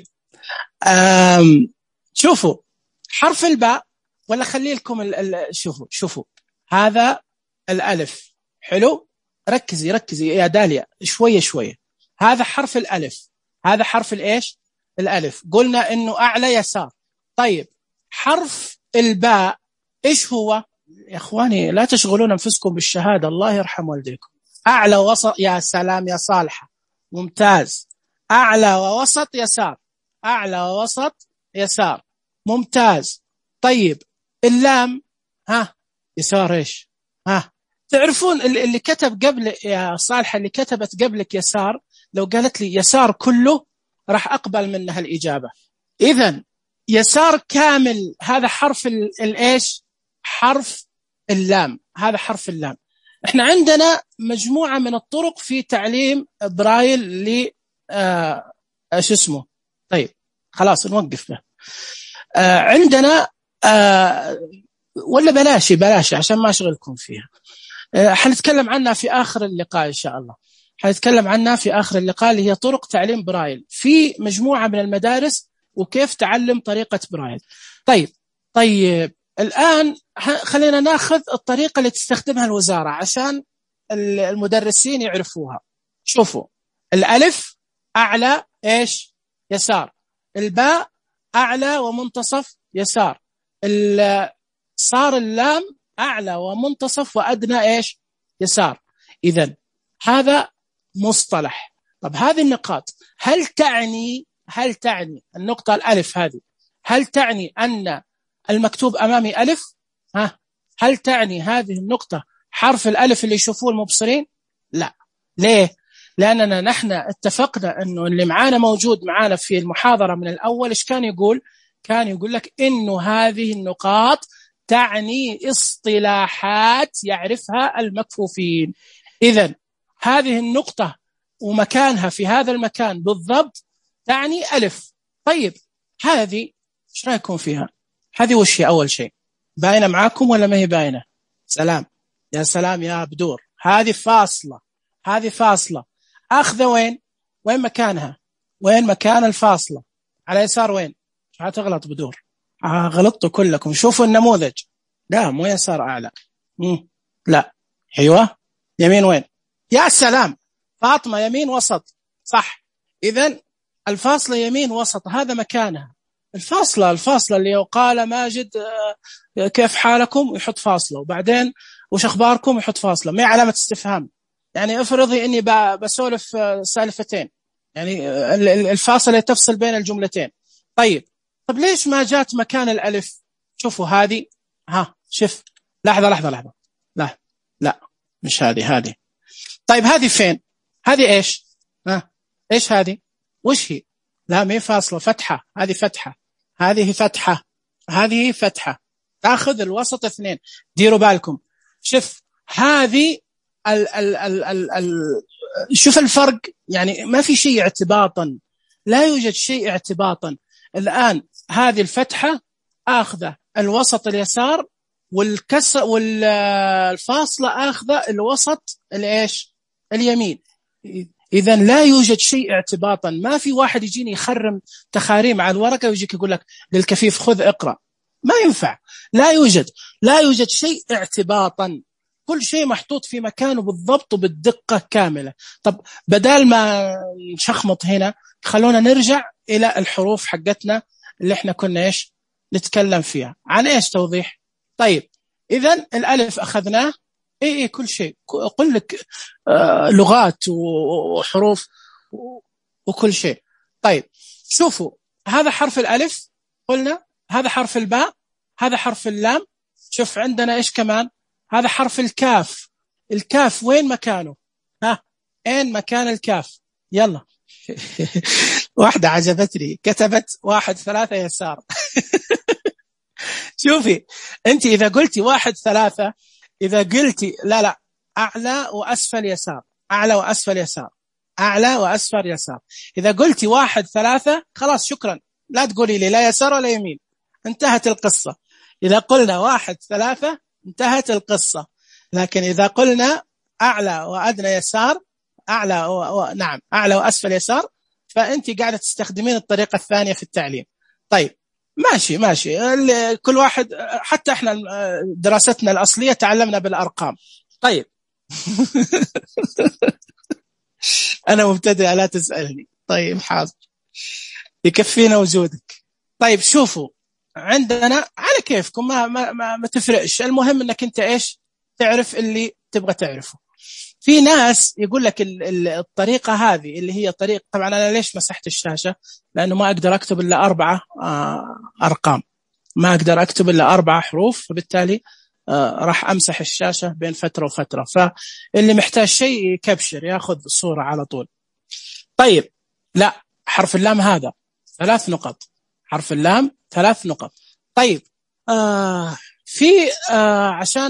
شوفوا حرف الباء، ولا خلي لكم ال ال شوفوا شوفوا هذا الألف. حلو، ركزي ركزي يا داليا شوية شوية. هذا حرف الألف، هذا حرف الإيش؟ الألف. قلنا إنه أعلى يسار. طيب، حرف الباء إيش هو؟ يا إخواني لا تشغلون أنفسكم بالشهادة، الله يرحم والديكم. أعلى وسط. يا سلام يا صالحة، ممتاز. أعلى ووسط يسار، أعلى ووسط يسار، ممتاز. طيب، اللام ها يسار إيش؟ ها تعرفون اللي كتب قبل يا صالحة، اللي كتبت قبلك يسار، لو قالت لي يسار كله راح أقبل منها الإجابة. إذن يسار كامل هذا حرف الإيش؟ حرف اللام، هذا حرف اللام. إحنا عندنا مجموعة من الطرق في تعليم برايل ل آه ايش اسمه. طيب خلاص نوقف به. آه عندنا آه ولا بلاش بلاش عشان ما اشغلكم فيها. آه حنتكلم عنها في آخر اللقاء إن شاء الله، حنتكلم عنها في آخر اللقاء، اللي هي طرق تعليم برايل في مجموعة من المدارس وكيف تعلم طريقة برايل. طيب طيب الآن خلينا ناخذ الطريقة اللي تستخدمها الوزارة عشان المدرسين يعرفوها. شوفوا، الألف أعلى إيش؟ يسار. الباء أعلى ومنتصف يسار. صار اللام أعلى ومنتصف وأدنى إيش؟ يسار. إذن هذا مصطلح. طب هذه النقاط هل تعني هل تعني النقطة الألف هذه هل تعني أن المكتوب أمامي ألف؟ ها هل تعني هذه النقطة حرف الألف اللي يشوفوه المبصرين؟ لا. ليه؟ لأننا نحن اتفقنا أنه اللي معانا موجود معانا في المحاضرة من الأول. إيش كان يقول؟ كان يقول لك إنه هذه النقاط تعني اصطلاحات يعرفها المكفوفين. إذن هذه النقطة ومكانها في هذا المكان بالضبط تعني ألف. طيب هذه إيش رأيكم فيها؟ هذه وش هي؟ أول شيء باينة معاكم ولا ما هي باينة؟ سلام يا سلام يا بدور. هذه فاصلة، هذه فاصلة. أخذ وين؟ وين مكانها؟ وين مكان الفاصلة؟ على يسار وين؟ مش هتغلط بدور. آه غلطتوا كلكم. شوفوا النموذج. لا مو يسار أعلى. مم. لا أيوة يمين وين؟ يا سلام فاطمة، يمين وسط صح. إذن الفاصلة يمين وسط، هذا مكانها. الفاصلة الفاصلة اللي قال ماجد كيف حالكم يحط فاصلة، وبعدين وش أخباركم يحط فاصلة، ما علامة استفهام. يعني افرضي إني بسولف سالفتين، يعني الفاصلة تفصل بين الجملتين. طيب طب ليش ما جات مكان الألف؟ شوفوا هذه، ها شوف، لحظة لحظة لحظة لا لا مش هذه، هذه. طيب هذه فين؟ هذه إيش؟ ها إيش هذه؟ وش هي؟ لا مي فاصلة، فتحة. هذه فتحة، هذه فتحة، هذه فتحة. تأخذ الوسط اثنين. ديروا بالكم، شوف هذه ال ال ال ال ال شوف الفرق، يعني ما في شيء اعتباطا، لا يوجد شيء اعتباطا. الآن هذه الفتحة آخذة الوسط اليسار، والكسر والفاصلة آخذة الوسط الإيش اليمين. إذا لا يوجد شيء اعتباطا. ما في واحد يجيني يخرم تخاريم على الورقة ويجيك يقول لك للكفيف خذ اقرأ، ما ينفع. لا يوجد لا يوجد شيء اعتباطا، كل شيء محطوط في مكانه بالضبط وبالدقة كاملة. طب بدال ما نشخمط هنا، خلونا نرجع إلى الحروف حقتنا اللي احنا كنا إيش نتكلم فيها. عن إيش توضيح؟ طيب إذن الألف أخذناه، إيه إيه كل شيء أقول لك، آه لغات وحروف وكل شيء. طيب شوفوا، هذا حرف الألف قلنا، هذا حرف الباء، هذا حرف اللام. شوف عندنا إيش كمان، هذا حرف الكاف. الكاف وين مكانه؟ ها أين مكان الكاف؟ يلا واحدة عجبتني كتبت واحد ثلاثة يسار شوفي أنت إذا قلتي واحد ثلاثة، إذا قلتي لا لا أعلى وأسفل يسار، أعلى وأسفل يسار، أعلى وأسفل يسار. إذا قلتي واحد ثلاثة خلاص شكرا، لا تقولي لي لا يسار ولا يمين، انتهت القصة. إذا قلنا واحد ثلاثة انتهت القصة. لكن إذا قلنا أعلى وأدنى يسار، أعلى و... و... نعم أعلى وأسفل يسار، فأنت قاعدة تستخدمين الطريقة الثانية في التعليم. طيب ماشي ماشي، كل واحد، حتى احنا دراستنا الأصلية تعلمنا بالأرقام. طيب أنا مبتدئ لا تسألني. طيب حاضر، يكفينا وجودك. طيب شوفوا عندنا على كيفكم، ما, ما, ما, ما تفرقش، المهم أنك أنت إيش تعرف اللي تبغى تعرفه. في ناس يقول لك الطريقة هذه اللي هي طريقة، طبعا أنا ليش مسحت الشاشة؟ لأنه ما أقدر أكتب إلا أربعة أرقام، ما أقدر أكتب إلا أربعة حروف، فبالتالي راح أمسح الشاشة بين فترة وفترة. فاللي محتاج شيء يكبشر ياخذ صورة على طول. طيب لا، حرف اللام هذا ثلاث نقط، حرف اللام ثلاث نقط. طيب آه في آه عشان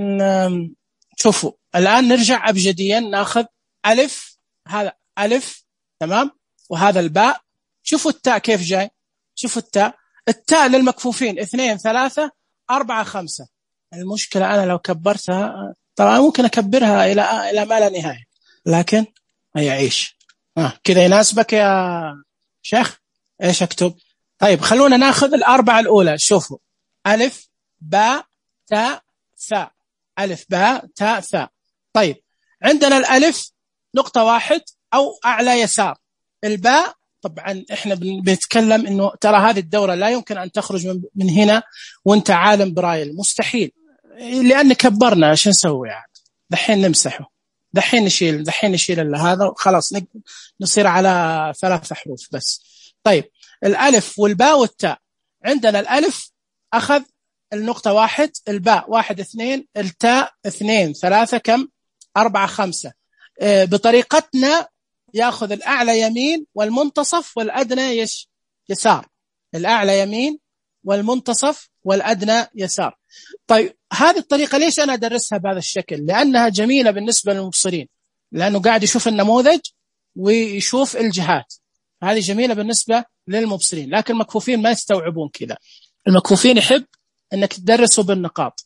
شوفوا الآن نرجع أبجديا، ناخذ ألف، هذا ألف تمام، وهذا الباء. شوفوا التاء كيف جاي، شوفوا التاء، التاء للمكفوفين اثنين ثلاثة أربعة خمسة. المشكلة أنا لو كبرتها، طبعا ممكن أكبرها إلى إلى ما لا نهاية، لكن يعيش آه كذا يناسبك يا شيخ. إيش أكتب؟ طيب خلونا ناخذ الأربعة الأولى. شوفوا ألف باء تاء ثاء، ألف باء تاء ثاء. طيب عندنا الألف نقطة واحد أو أعلى يسار. الباء طبعا إحنا بنتكلم إنه ترى هذه الدورة لا يمكن أن تخرج من, من هنا وانت عالم برايل، مستحيل، لأن كبرنا. شو نسوي يعني؟ دحين نمسحه، دحين نشيل، دحين نشيل هذا خلاص، نصير على ثلاث حروف بس. طيب الألف والباء والتاء، عندنا الألف أخذ النقطة واحد، الباء واحد اثنين، التاء اثنين ثلاثة، كم؟ أربعة خمسة. اه بطريقتنا يأخذ الأعلى يمين والمنتصف والأدنى يش يسار، الأعلى يمين والمنتصف والأدنى يسار. طيب هذه الطريقة ليش أنا أدرسها بهذا الشكل؟ لأنها جميلة بالنسبة للمبصرين، لأنه قاعد يشوف النموذج ويشوف الجهات، هذه جميلة بالنسبة للمبصرين. لكن المكفوفين ما يستوعبون كذا، المكفوفين يحب أنك تدرسوا بالنقاط.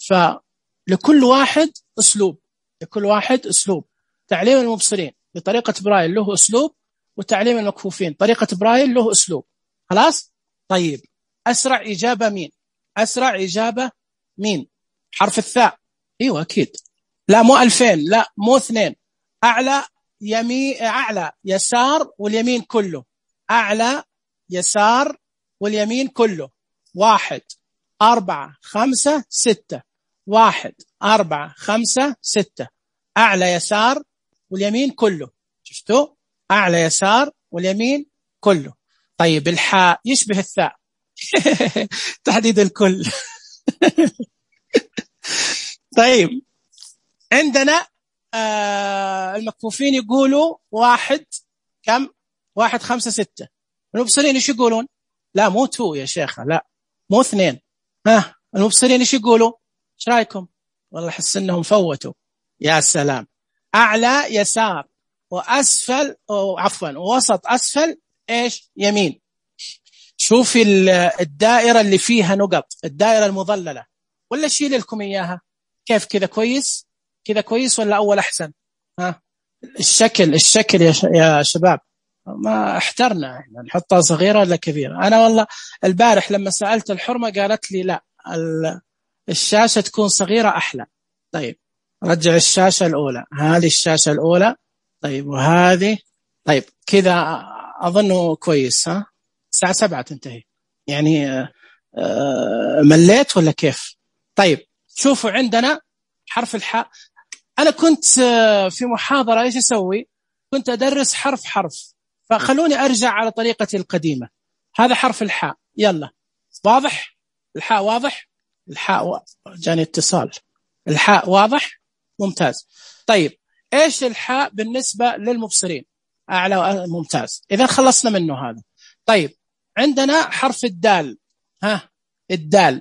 فلكل واحد أسلوب، لكل واحد أسلوب. تعليم المبصرين بطريقة برايل له أسلوب، وتعليم المكفوفين طريقة برايل له أسلوب. خلاص؟ طيب أسرع إجابة مين؟ أسرع إجابة مين؟ حرف الثاء. أيوة أكيد. لا مو ألفين، لا مو اثنين، أعلى يمين، أعلى يسار واليمين كله، أعلى يسار واليمين كله. واحد أربعة خمسة ستة، واحد أربعة خمسة ستة، أعلى يسار واليمين كله. شفتوا؟ أعلى يسار واليمين كله. طيب الحاء يشبه الثاء تحديد الكل طيب عندنا آه المكفوفين يقولوا واحد كم؟ واحد خمسة ستة. المبصرين ايش يقولون؟ لا مو تو يا شيخة، لا مو اثنين، ها المبصرين إيش يقولوا؟ إيش رأيكم؟ والله أحس إنهم فوتوا. يا سلام. أعلى يسار، وأسفل أو عفوا ووسط أسفل إيش؟ يمين. شوفي الدائرة اللي فيها نقط، الدائرة المظللة، ولا شيل لكم إياها؟ كيف كذا كويس؟ كذا كويس ولا أول أحسن؟ ها الشكل الشكل يا يا شباب، ما احترنا احنا نحطها صغيرة ولا كبيرة. أنا والله البارح لما سألت الحرمة قالت لي لا، الشاشة تكون صغيرة أحلى. طيب رجع الشاشة الأولى، هذه الشاشة الأولى. طيب وهذه، طيب كذا أظنه كويس. ها الساعة سبعة تنتهي يعني، مليت ولا كيف؟ طيب شوفوا عندنا حرف الحاء. أنا كنت في محاضرة إيش أسوي؟ كنت أدرس حرف حرف، فخلوني أرجع على طريقتي القديمة. هذا حرف الحاء، يلا واضح؟ الحاء واضح؟ الحاء و... جاني اتصال. الحاء واضح؟ ممتاز. طيب إيش الحاء بالنسبة للمبصرين؟ أعلى، ممتاز. إذا خلصنا منه هذا. طيب عندنا حرف الدال. ها الدال،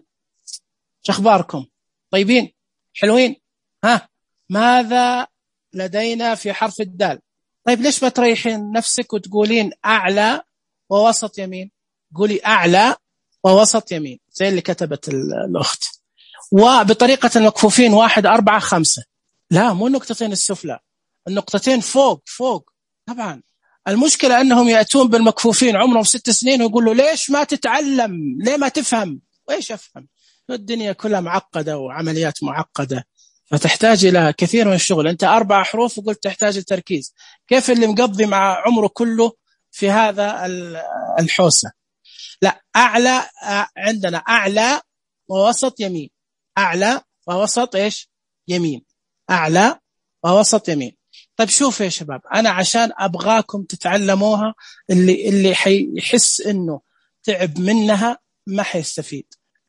شو أخباركم؟ طيبين؟ حلوين؟ ها ماذا لدينا في حرف الدال؟ طيب ليش ما تريحين نفسك وتقولين أعلى ووسط يمين؟ قولي أعلى ووسط يمين زي اللي كتبت الأخت. وبطريقة المكفوفين واحد أربعة خمسة، لا مو النقطتين السفلى، النقطتين فوق فوق. طبعا المشكلة أنهم يأتون بالمكفوفين عمرهم ست سنين ويقولوا ليش ما تتعلم؟ ليه ما تفهم؟ وإيش أفهم؟ الدنيا كلها معقدة وعمليات معقدة، فتحتاج إلى كثير من الشغل. أنت أربع حروف وقلت تحتاج التركيز، كيف اللي مقضي مع عمره كله في هذا الحوسة؟ لا، أعلى عندنا أعلى ووسط يمين، أعلى ووسط إيش؟ يمين، أعلى ووسط يمين. طيب شوف يا شباب، أنا عشان أبغاكم تتعلموها، اللي اللي حيحس إنه تعب منها ما حيستفيد.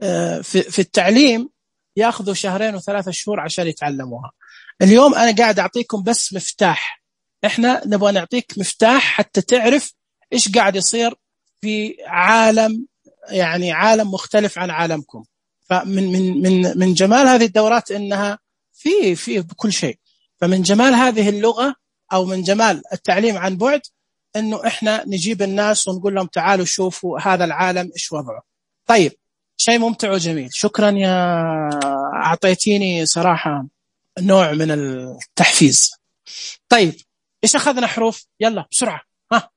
في في التعليم ياخذوا شهرين وثلاثة شهور عشان يتعلموها. اليوم أنا قاعد أعطيكم بس مفتاح، إحنا نبغى نعطيك مفتاح حتى تعرف إيش قاعد يصير في عالم، يعني عالم مختلف عن عالمكم. فمن من من من جمال هذه الدورات إنها في في بكل شيء. فمن جمال هذه اللغة أو من جمال التعليم عن بعد إنه إحنا نجيب الناس ونقول لهم تعالوا شوفوا هذا العالم إيش وضعه. طيب شيء ممتع وجميل، شكرا يا أعطيتيني صراحة نوع من التحفيز. طيب إيش أخذنا حروف؟ يلا بسرعة. ها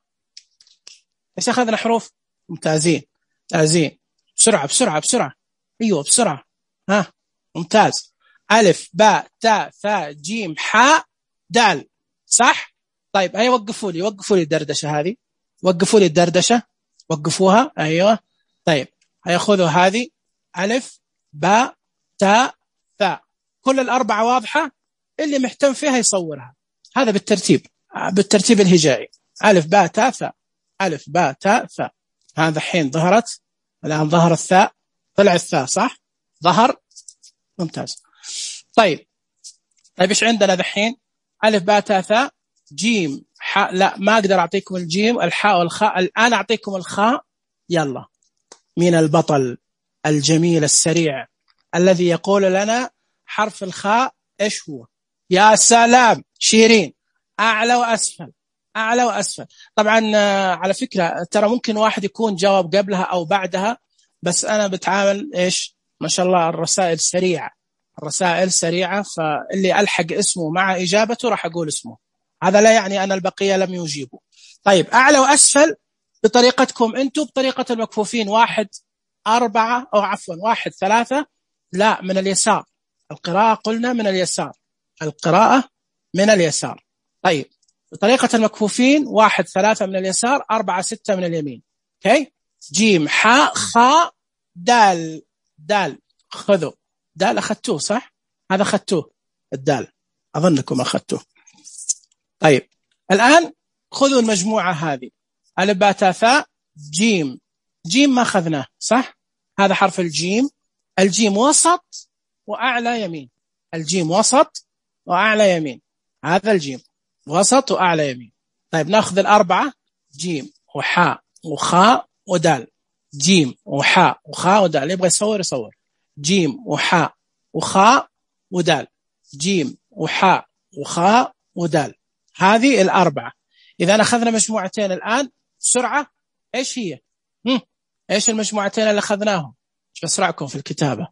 إيش أخذنا حروف؟ ممتازين ممتازين، بسرعة بسرعة بسرعة. أيوة بسرعة. ها ممتاز. ألف باء تاء ثاء جيم حاء دال، صح؟ طيب هيا وقفوا لي وقفوا لي الدردشة هذه، وقفوا لي الدردشة، وقفوها. أيوة طيب هياخذوا هذه ألف باء تاء ثاء، كل الأربعة واضحة، اللي محتم فيها يصورها. هذا بالترتيب بالترتيب الهجائي، ألف باء تاء ثاء، ألف باء تاء ثاء. هذا حين ظهرت، الآن ظهر الثاء، طلع الثاء صح؟ ظهر، ممتاز. طيب طيب إيش عندنا ذحين؟ ألف باء تاء ثاء جيم حاء. لا ما أقدر أعطيكم الجيم، الحاء والخاء. الآن أعطيكم الخاء. يلا، من البطل الجميل السريع الذي يقول لنا حرف الخاء إيش هو؟ يا سلام شيرين، أعلى وأسفل أعلى وأسفل. طبعا على فكرة ترى ممكن واحد يكون جواب قبلها أو بعدها، بس أنا بتعامل إيش ما شاء الله الرسائل سريعة، الرسائل سريعة، فاللي ألحق اسمه مع إجابته راح أقول اسمه. هذا لا يعني أن البقية لم يجيبوا. طيب أعلى وأسفل بطريقتكم أنتم، بطريقة المكفوفين واحد أربعة أو عفوا واحد ثلاثة، لا من اليسار. القراءة قلنا من اليسار، القراءة من اليسار. طيب بطريقة المكفوفين واحد ثلاثة من اليسار، أربعة ستة من اليمين. أوكي. جيم حاء خاء دال دال. خذوا دال، أخذتوه صح؟ هذا أخذتوه الدال، أظنكم أخذتوه. طيب الآن خذوا المجموعة هذه، ألف باء تاء ثاء جيم. جيم ما أخذناه صح؟ هذا حرف الجيم. الجيم وسط وأعلى يمين، الجيم وسط وأعلى يمين، هذا الجيم وسط وأعلى يمين. طيب نأخذ الأربعة، جيم وحاء وخاء ودال، جيم وحاء وخاء ودال. يبغى يصور يصور. جيم وحاء وخاء ودال، جيم وحاء وخاء ودال، هذه الأربعة. إذا أخذنا مجموعتين الآن بسرعة، إيش هي؟ هم؟ إيش المجموعتين اللي أخذناهم؟ مش أسرعكم في الكتابة.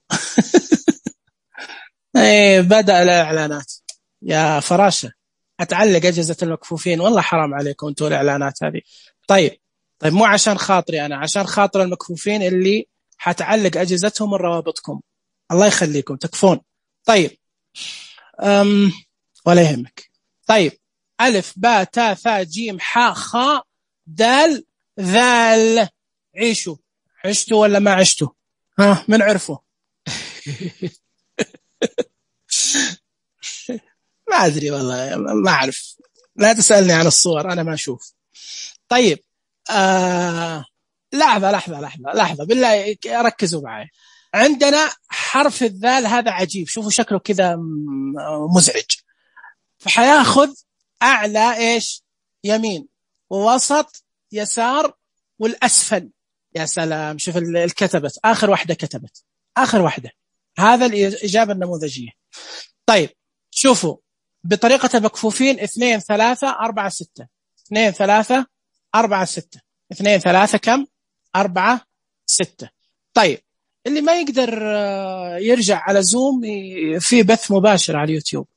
إيه بدأ الإعلانات يا فراشة، أتعلق أجهزة المكفوفين، والله حرام عليكم أنتوا الإعلانات هذه. طيب طيب مو عشان خاطري أنا، عشان خاطر المكفوفين اللي حتعلق أجهزتهم من روابطكم، الله يخليكم تكفون. طيب أم ولا يهمك. طيب ألف باء تاء ثاء جيم حاء خاء دال ذال، عيشوا. عشتوا ولا ما عشتوا؟ ها من عرفوا؟ ما أدري والله، ما أعرف، لا تسألني عن الصور أنا ما أشوف. طيب آه... لحظة لحظة لحظة لحظة بالله ركزوا معي. عندنا حرف الذال هذا عجيب، شوفوا شكله كذا مزعج، فحياخذ أعلى إيش؟ يمين، ووسط يسار، والأسفل. يا سلام، شوف الكتبت آخر واحدة، كتبت آخر واحدة، هذا الإجابة النموذجية. طيب شوفوا بطريقة المكفوفين، اثنين ثلاثة أربعة ستة، اثنين ثلاثة أربعة ستة، اثنين ثلاثة كم؟ أربعة ستة. طيب اللي ما يقدر يرجع على زوم، في بث مباشر على اليوتيوب.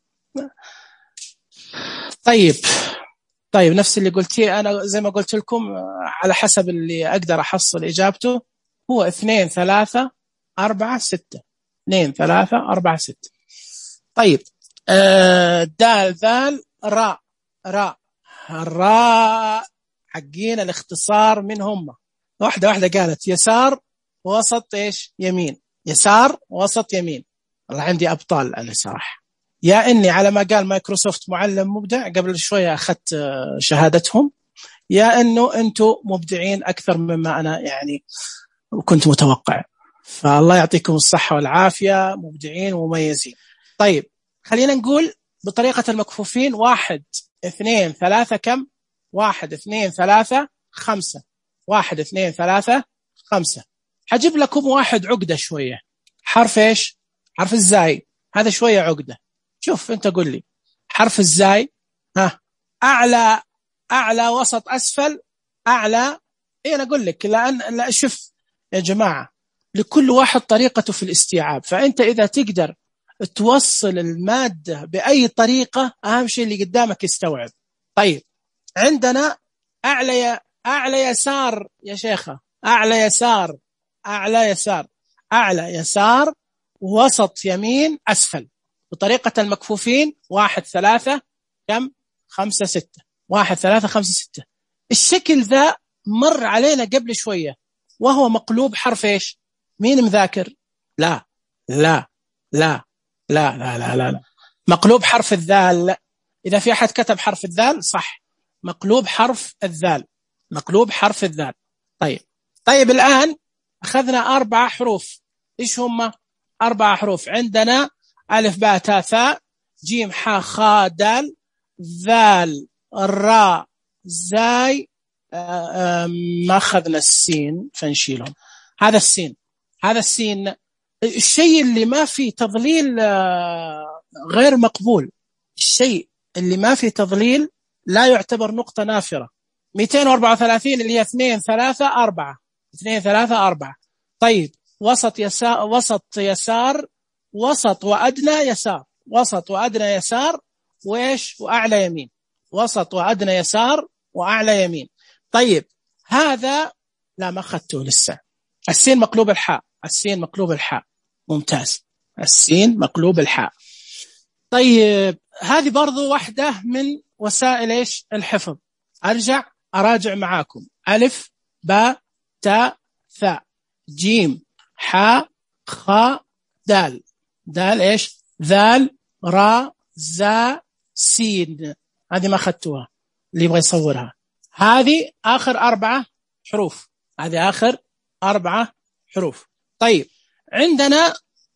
طيب طيب نفس اللي قلتيه أنا، زي ما قلت لكم على حسب اللي أقدر أحصل إجابته، هو اثنين ثلاثة أربعة ستة، اثنين ثلاثة أربعة ستة. طيب آه دال ذال راء، راء الراء حقين الاختصار من هم، واحدة واحدة قالت يسار وسط إيش؟ يمين، يسار وسط يمين. والله عندي أبطال أنا صراحة، يا إني على ما قال مايكروسوفت معلم مبدع قبل شوية أخذت شهادتهم، يا إنه أنتم مبدعين أكثر مما أنا يعني كنت متوقع، فالله يعطيكم الصحة والعافية، مبدعين ومميزين. طيب خلينا نقول بطريقة المكفوفين، واحد اثنين ثلاثة كم؟ واحد اثنين ثلاثة خمسة، واحد اثنين ثلاثة خمسة. حجيب لكم واحد عقدة شوية، حرف إيش؟ حرف الزاي، هذا شوية عقدة. شوف أنت قل لي حرف الزاي، ها أعلى أعلى وسط أسفل أعلى. إيه أنا أقول لك، لأن لا، شوف يا جماعة لكل واحد طريقته في الاستيعاب، فأنت إذا تقدر توصل المادة بأي طريقة، أهم شيء اللي قدامك يستوعب. طيب عندنا أعلى أعلى يسار يا شيخة، أعلى يسار، أعلى يسار، أعلى يسار وسط يمين أسفل، بطريقة المكفوفين واحد ثلاثة كم؟ خمسة ستة، واحد ثلاثة خمسة ستة. الشكل ذا مر علينا قبل شوية، وهو مقلوب حرف إيش؟ مين مذاكر؟ لا لا لا لا لا لا لا, لا. مقلوب حرف الذال. إذا في أحد كتب حرف الذال صح، مقلوب حرف الذال، مقلوب حرف الذال. طيب طيب الآن أخذنا أربع حروف، إيش هم أربع حروف؟ عندنا ألف باء تاء ثاء جيم حاء خاء دال ذال راء زاي. ما أخذنا السين فنشيلهم، هذا السين، هذا السين. الشيء اللي ما فيه تضليل غير مقبول، الشيء اللي ما فيه تضليل لا يعتبر نقطة نافرة. مئتين وأربعة وثلاثين اللي هي اثنين ثلاثة أربعة، اثنين ثلاثة أربعة. طيب وسط يسار، وسط يسار، وسط وأدنى يسار، وسط وأدنى يسار، وإيش؟ وأعلى يمين، وسط وأدنى يسار وأعلى يمين. طيب هذا لا ما أخذته لسه. السين مقلوب الحاء، السين مقلوب الحاء، ممتاز، السين مقلوب الحاء. طيب هذه برضو واحدة من وسائل إيش؟ الحفظ. أرجع أراجع معاكم، ألف باء تاء ثاء جيم حاء خاء دال، دال إيش؟ ذال راء زا سين. هذه ما أخذتوها، اللي يبغى يصورها. هذه آخر أربعة حروف، هذه آخر أربعة حروف. طيب عندنا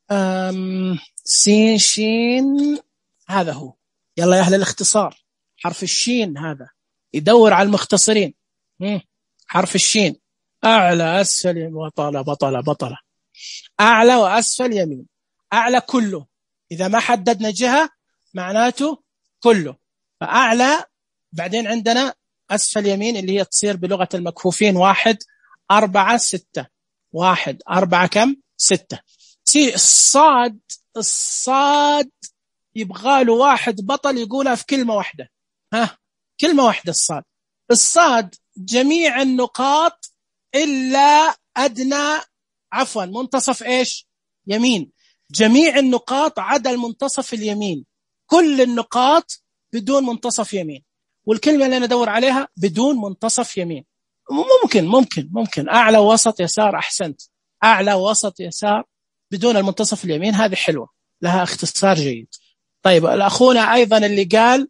سين شين، هذا هو. يلا يا أهل الاختصار، حرف الشين هذا يدور على المختصرين. حرف الشين أعلى أسفل بطلة بطلة بطلة. أعلى وأسفل يمين. أعلى كله، إذا ما حددنا جهة معناته كله، فأعلى. بعدين عندنا أسفل يمين اللي هي تصير بلغة المكفوفين واحد أربعة ستة. واحد أربعة كم؟ ستة. الصاد الصاد يبغى له واحد بطل يقولها في كلمة واحدة. ها، كلمة واحدة. الصاد الصاد جميع النقاط إلا أدنى عفوا منتصف إيش؟ يمين. جميع النقاط عدا المنتصف اليمين. كل النقاط بدون منتصف يمين. والكلمة اللي أنا أدور عليها بدون منتصف يمين. ممكن ممكن ممكن أعلى وسط يسار. أحسنت، أعلى وسط يسار بدون المنتصف اليمين، هذه حلوة، لها اختصار جيد. طيب الأخونا أيضا اللي قال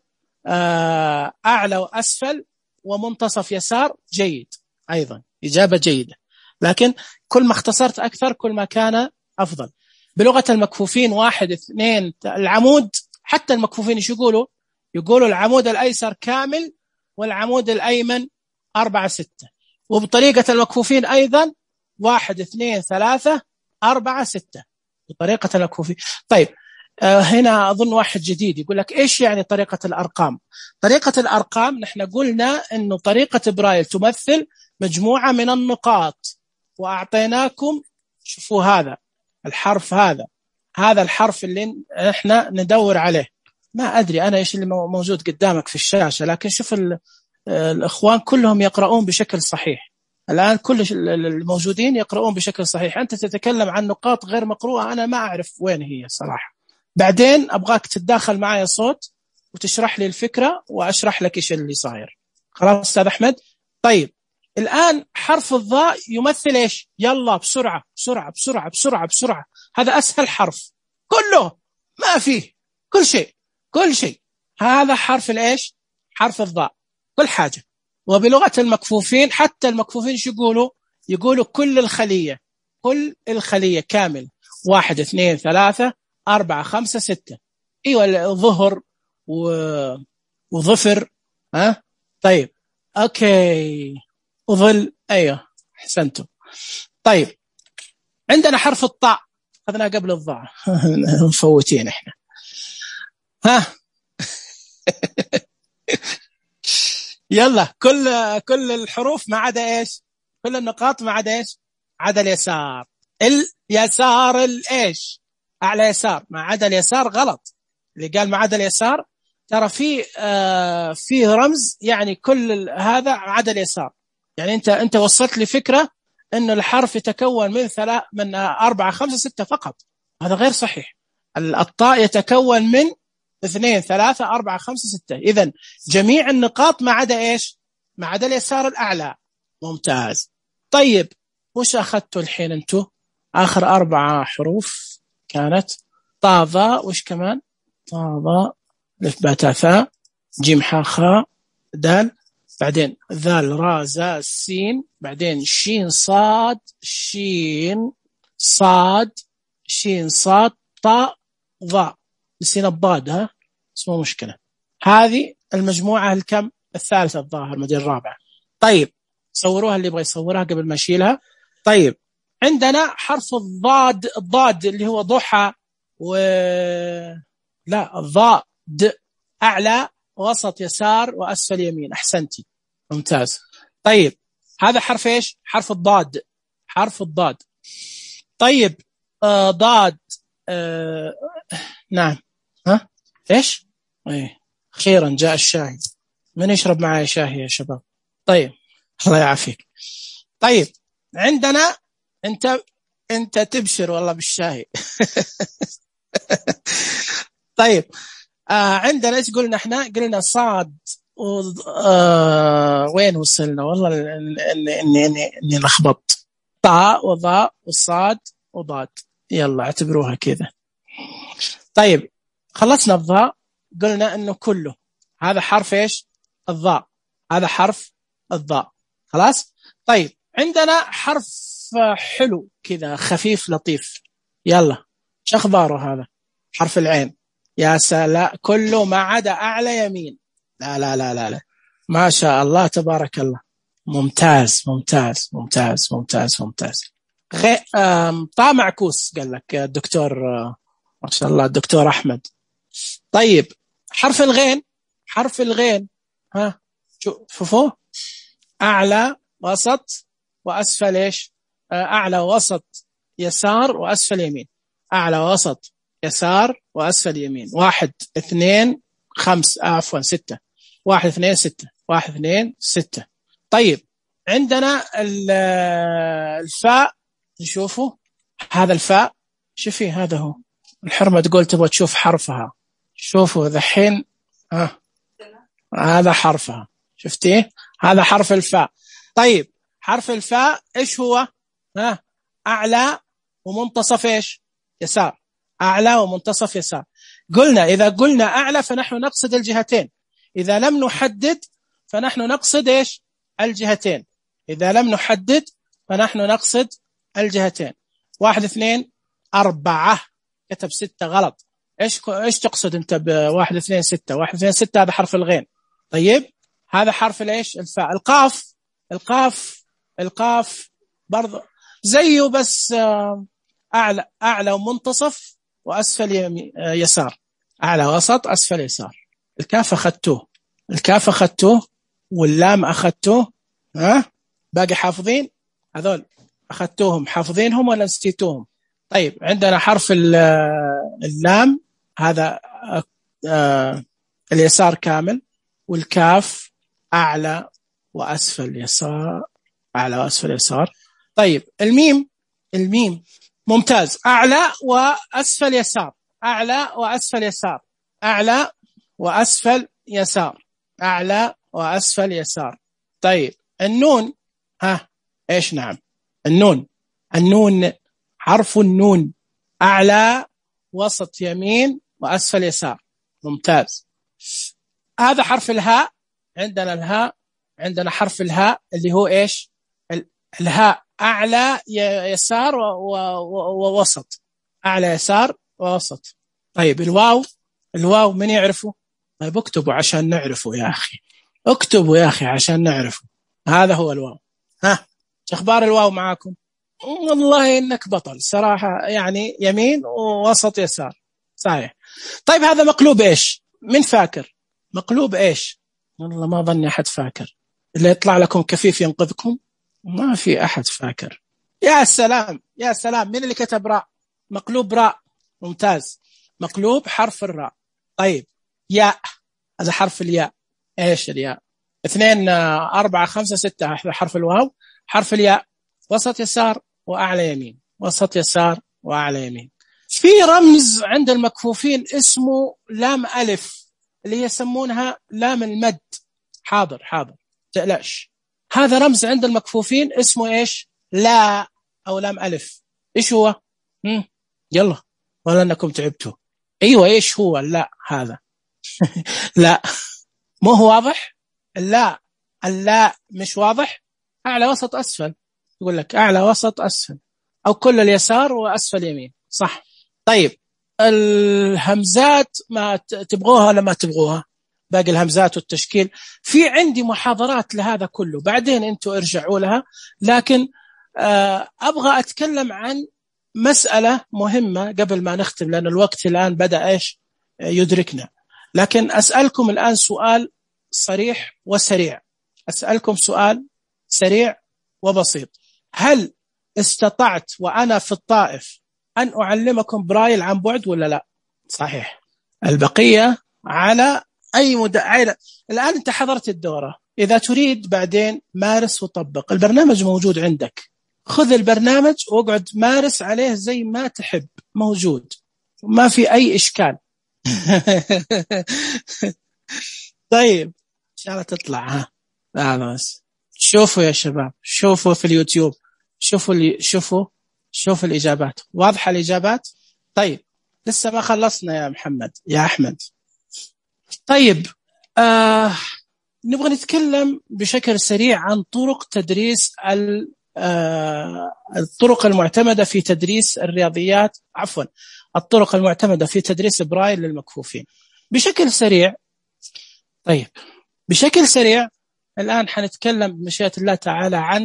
أعلى وأسفل ومنتصف يسار، جيد أيضا، إجابة جيدة، لكن كل ما اختصرت أكثر كل ما كان أفضل. بلغة المكفوفين واحد اثنين العمود، حتى المكفوفين ايش يقولوا؟ يقولوا العمود الأيسر كامل والعمود الأيمن أربعة ستة. وبطريقة المكفوفين أيضا واحد اثنين ثلاثة أربعة ستة بطريقة المكفوفين. طيب آه هنا أظن واحد جديد يقول لك إيش يعني طريقة الأرقام؟ طريقة الأرقام نحن قلنا إنه طريقة برايل تمثل مجموعة من النقاط، وأعطيناكم شوفوا هذا الحرف، هذا هذا الحرف اللي احنا ندور عليه. ما أدري أنا إيش اللي موجود قدامك في الشاشة، لكن شوف الإخوان كلهم يقرؤون بشكل صحيح الآن، كل الموجودين يقرؤون بشكل صحيح. أنت تتكلم عن نقاط غير مقروءة، أنا ما أعرف وين هي صراحة. بعدين أبغاك تتداخل معي صوت وتشرح لي الفكرة وأشرح لك إيش اللي صاير. خلاص أستاذ أحمد؟ طيب الآن حرف الضاء يمثل إيش؟ يلا بسرعة بسرعة بسرعة بسرعة بسرعة. هذا أسهل حرف كله، ما فيه كل شيء كل شيء. هذا حرف الإيش؟ حرف الضاء، كل حاجة. وبلغة المكفوفين حتى المكفوفين شو يقولوا؟ يقولوا كل الخلية، كل الخلية كامل. واحد اثنين ثلاثة أربعة خمسة ستة. ايوه ظهر و... وظفر. ها طيب اوكي وظل. ايوه احسنتم. طيب عندنا حرف الطاء، اخذناه قبل الضاء مفوتين احنا. ها يلا كل كل الحروف ما عدا ايش؟ كل النقاط ما عدا ايش؟ عدا اليسار. اليسار الايش؟ اعلى يسار. ما عدا اليسار غلط. اللي قال ما عدا اليسار ترى في آه في رمز، يعني كل هذا عدا اليسار. يعني انت انت وصلت لي فكره انه الحرف يتكون من ثلاث من أربعة خمسة ستة فقط، هذا غير صحيح. الطاء يتكون من اثنين ثلاثة أربعة خمسة ستة. إذن جميع النقاط ما عدا إيش؟ ما عدا اليسار الأعلى. ممتاز. طيب وش أخذتوا الحين أنتوا؟ آخر أربعة حروف كانت طا ظاء، وش كمان؟ طا ظاء لف باء تاء ثاء جيم حاء خاء دال، بعدين ذال راء زاء سين، بعدين شين صاد شين صاد شين صاد طاء ظاء. نسينا الضاد، ها اسمه مشكلة. هذه المجموعة الكم؟ الثالثة الظاهر، مدى الرابعة. طيب صوروها اللي يبغى يصورها قبل ما أشيلها. طيب عندنا حرف الضاد، الضاد اللي هو ضحى و لا الضاء د، أعلى وسط يسار وأسفل يمين. أحسنتي ممتاز. طيب هذا حرف إيش؟ حرف الضاد، حرف الضاد. طيب آه ضاد آه نعم. ها إيش؟ إيه أخيرا جاء الشاهي. من يشرب معي شاهي يا شباب؟ طيب الله يعافيك. طيب عندنا أنت أنت تبشر والله بالشاهي. طيب آه عندنا إيش قلنا إحنا؟ قلنا صاد و... آه وين وصلنا والله إني إني إني إني لخبطت. طاء وضاء وصاد وضاد، يلا اعتبروها كذا. طيب خلصنا الضاء، قلنا إنه كله هذا حرف إيش؟ الضاء، هذا حرف الضاء. خلاص. طيب عندنا حرف حلو كذا خفيف لطيف، يلا شو أخباره؟ هذا حرف العين. يا سلام، كله ما عدا أعلى يمين. لا لا لا لا لا ما شاء الله تبارك الله. ممتاز ممتاز ممتاز ممتاز ممتاز. غي... طاء معكوس قال لك الدكتور ما شاء الله الدكتور أحمد. طيب حرف الغين، حرف الغين ها شوفوا أعلى وسط وأسفل إيش؟ أعلى وسط يسار وأسفل يمين، أعلى وسط يسار وأسفل يمين. واحد اثنين خمس عفوا ستة، واحد اثنين ستة، واحد اثنين ستة. طيب عندنا الفاء نشوفوا هذا الفاء شوفي هذا هو الحرمة تقول تبغى تشوف حرفها. شوفوا ذحين ها هذا حرفها شفتيه هذا حرف الفاء. طيب حرف الفاء إيش هو؟ ها أعلى ومنتصف إيش؟ يسار، أعلى ومنتصف يسار. قلنا إذا قلنا أعلى فنحن نقصد الجهتين، إذا لم نحدد فنحن نقصد إيش؟ الجهتين، إذا لم نحدد فنحن نقصد الجهتين. واحد اثنين أربعة كتب ستة غلط. إيش إيش تقصد أنت بواحد اثنين ستة؟ واحد اثنين ستة هذا حرف الغين. طيب هذا حرف الإيش؟ الفاء. القاف، القاف القاف برضو زيه بس أعلى أعلى ومنتصف وأسفل يسار، أعلى وسط أسفل يسار. الكاف أخذتوه، الكاف أخذتوه واللام أخذتوه، ها باقي حافظين هذول أخذتوهم حافظينهم ولا نسيتوهم؟ طيب عندنا حرف اللام هذا اليسار كامل، والكاف أعلى وأسفل يسار، أعلى وأسفل يسار. طيب الميم، الميم ممتاز، أعلى وأسفل يسار، أعلى وأسفل يسار، أعلى وأسفل يسار، أعلى وأسفل يسار. طيب النون ها إيش؟ نعم النون، النون حرف النون أعلى وسط يمين وأسفل يسار، ممتاز. هذا حرف الهاء، عندنا الهاء، عندنا حرف الهاء اللي هو إيش؟ الهاء أعلى يسار ووسط، أعلى يسار ووسط. طيب الواو، الواو من يعرفه؟ طيب اكتبوا عشان نعرفه يا أخي، اكتبوا يا أخي عشان نعرفه. هذا هو الواو. ها أخبار الواو معاكم؟ والله إنك بطل صراحة، يعني يمين ووسط يسار صحيح. طيب هذا مقلوب إيش؟ من فاكر مقلوب إيش؟ والله ما ظني أحد فاكر. اللي يطلع لكم كفيف ينقذكم، ما في أحد فاكر. يا سلام يا سلام، من اللي كتب راء؟ مقلوب راء، ممتاز، مقلوب حرف الراء. طيب ياء، هذا حرف الياء. إيش الياء؟ اثنين أربعة خمسة ستة، حرف الواو، حرف الياء وسط يسار وأعلى يمين، وسط يسار وأعلى يمين. في رمز عند المكفوفين اسمه لام ألف اللي يسمونها لام المد. حاضر حاضر تقلقش، هذا رمز عند المكفوفين اسمه إيش؟ لا أو لام ألف. إيش هو؟ مم. يلا ولا أنكم تعبتوا. أيوة إيش هو لا هذا؟ لا مو هو واضح؟ لا اللا مش واضح. أعلى وسط أسفل، يقول لك أعلى وسط أسفل، أو كل اليسار وأسفل يمين، صح. طيب الهمزات ما تبغوها ولا ما تبغوها؟ باقي الهمزات والتشكيل في عندي محاضرات لهذا كله، بعدين أنتوا ارجعوا لها. لكن أبغى أتكلم عن مسألة مهمة قبل ما نختم، لأن الوقت الآن بدأ إيش يدركنا. لكن أسألكم الآن سؤال صريح وسريع، أسألكم سؤال سريع وبسيط. هل استطعت وأنا في الطائف أن أعلمكم برايل عن بعد ولا لا؟ صحيح. البقية على أي مدعي. الآن أنت حضرت الدورة، إذا تريد بعدين مارس وطبق. البرنامج موجود عندك، خذ البرنامج واقعد مارس عليه زي ما تحب، موجود ما في أي إشكال. طيب إن شاء الله تطلع. ها لا بس شوفوا يا شباب، شوفوا في اليوتيوب، شوفوا اللي شوفوا شوفوا الإجابات، واضحة الإجابات؟ طيب لسه ما خلصنا يا محمد يا أحمد. طيب آه نبغى نتكلم بشكل سريع عن طرق تدريس آه الطرق المعتمدة في تدريس الرياضيات، عفوا الطرق المعتمدة في تدريس برايل للمكفوفين بشكل سريع. طيب بشكل سريع الآن حنتكلم بمشيئة الله تعالى عن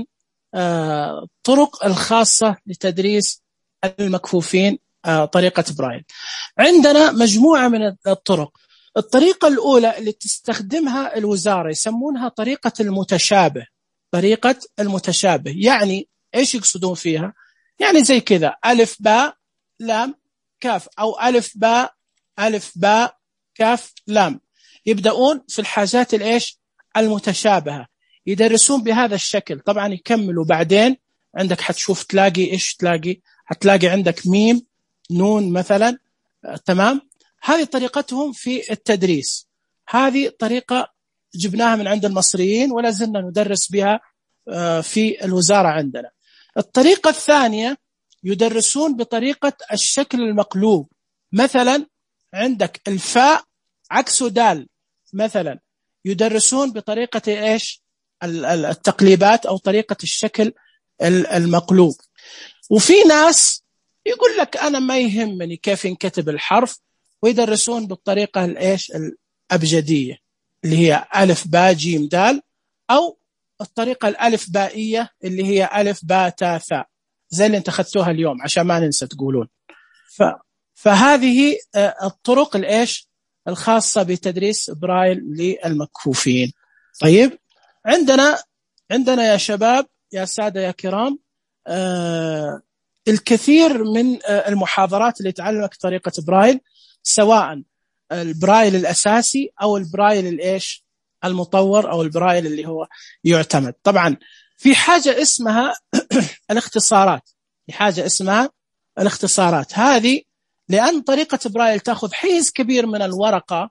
الطرق الخاصة لتدريس المكفوفين طريقة برايل. عندنا مجموعة من الطرق. الطريقة الأولى اللي تستخدمها الوزارة يسمونها طريقة المتشابه. طريقة المتشابه يعني إيش يقصدون فيها؟ يعني زي كذا ألف باء لام كاف، أو ألف باء ألف باء كاف لام. يبدأون في الحاجات الإيش المتشابهة، يدرسون بهذا الشكل. طبعا يكملوا بعدين، عندك حتشوف تلاقي إيش تلاقي، هتلاقي عندك ميم نون مثلا. تمام، هذه طريقتهم في التدريس. هذه طريقة جبناها من عند المصريين ولا زلنا ندرس بها في الوزارة عندنا. الطريقة الثانية يدرسون بطريقة الشكل المقلوب. مثلا عندك الفاء عكسه دال مثلا، يدرسون بطريقة إيش التقليبات أو طريقة الشكل المقلوب. وفي ناس يقول لك أنا ما يهمني كيف ينكتب الحرف، ويدرسون بالطريقة الإيش الأبجدية اللي هي ألف باء جيم دال، أو الطريقة الألف بائية اللي هي ألف باء تاء ثاء، زي اللي انت خدتوها اليوم عشان ما ننسى تقولون. ف... فهذه الطرق الإيش الخاصة بتدريس برايل للمكفوفين. طيب، عندنا عندنا يا شباب يا سادة يا كرام آه الكثير من آه المحاضرات اللي تعلمك طريقة برايل، سواء البرايل الأساسي أو البرايل الإيش المطور أو البرايل اللي هو يعتمد. طبعا في حاجة اسمها الاختصارات، في حاجة اسمها الاختصارات. هذه لأن طريقة برايل تأخذ حيز كبير من الورقة،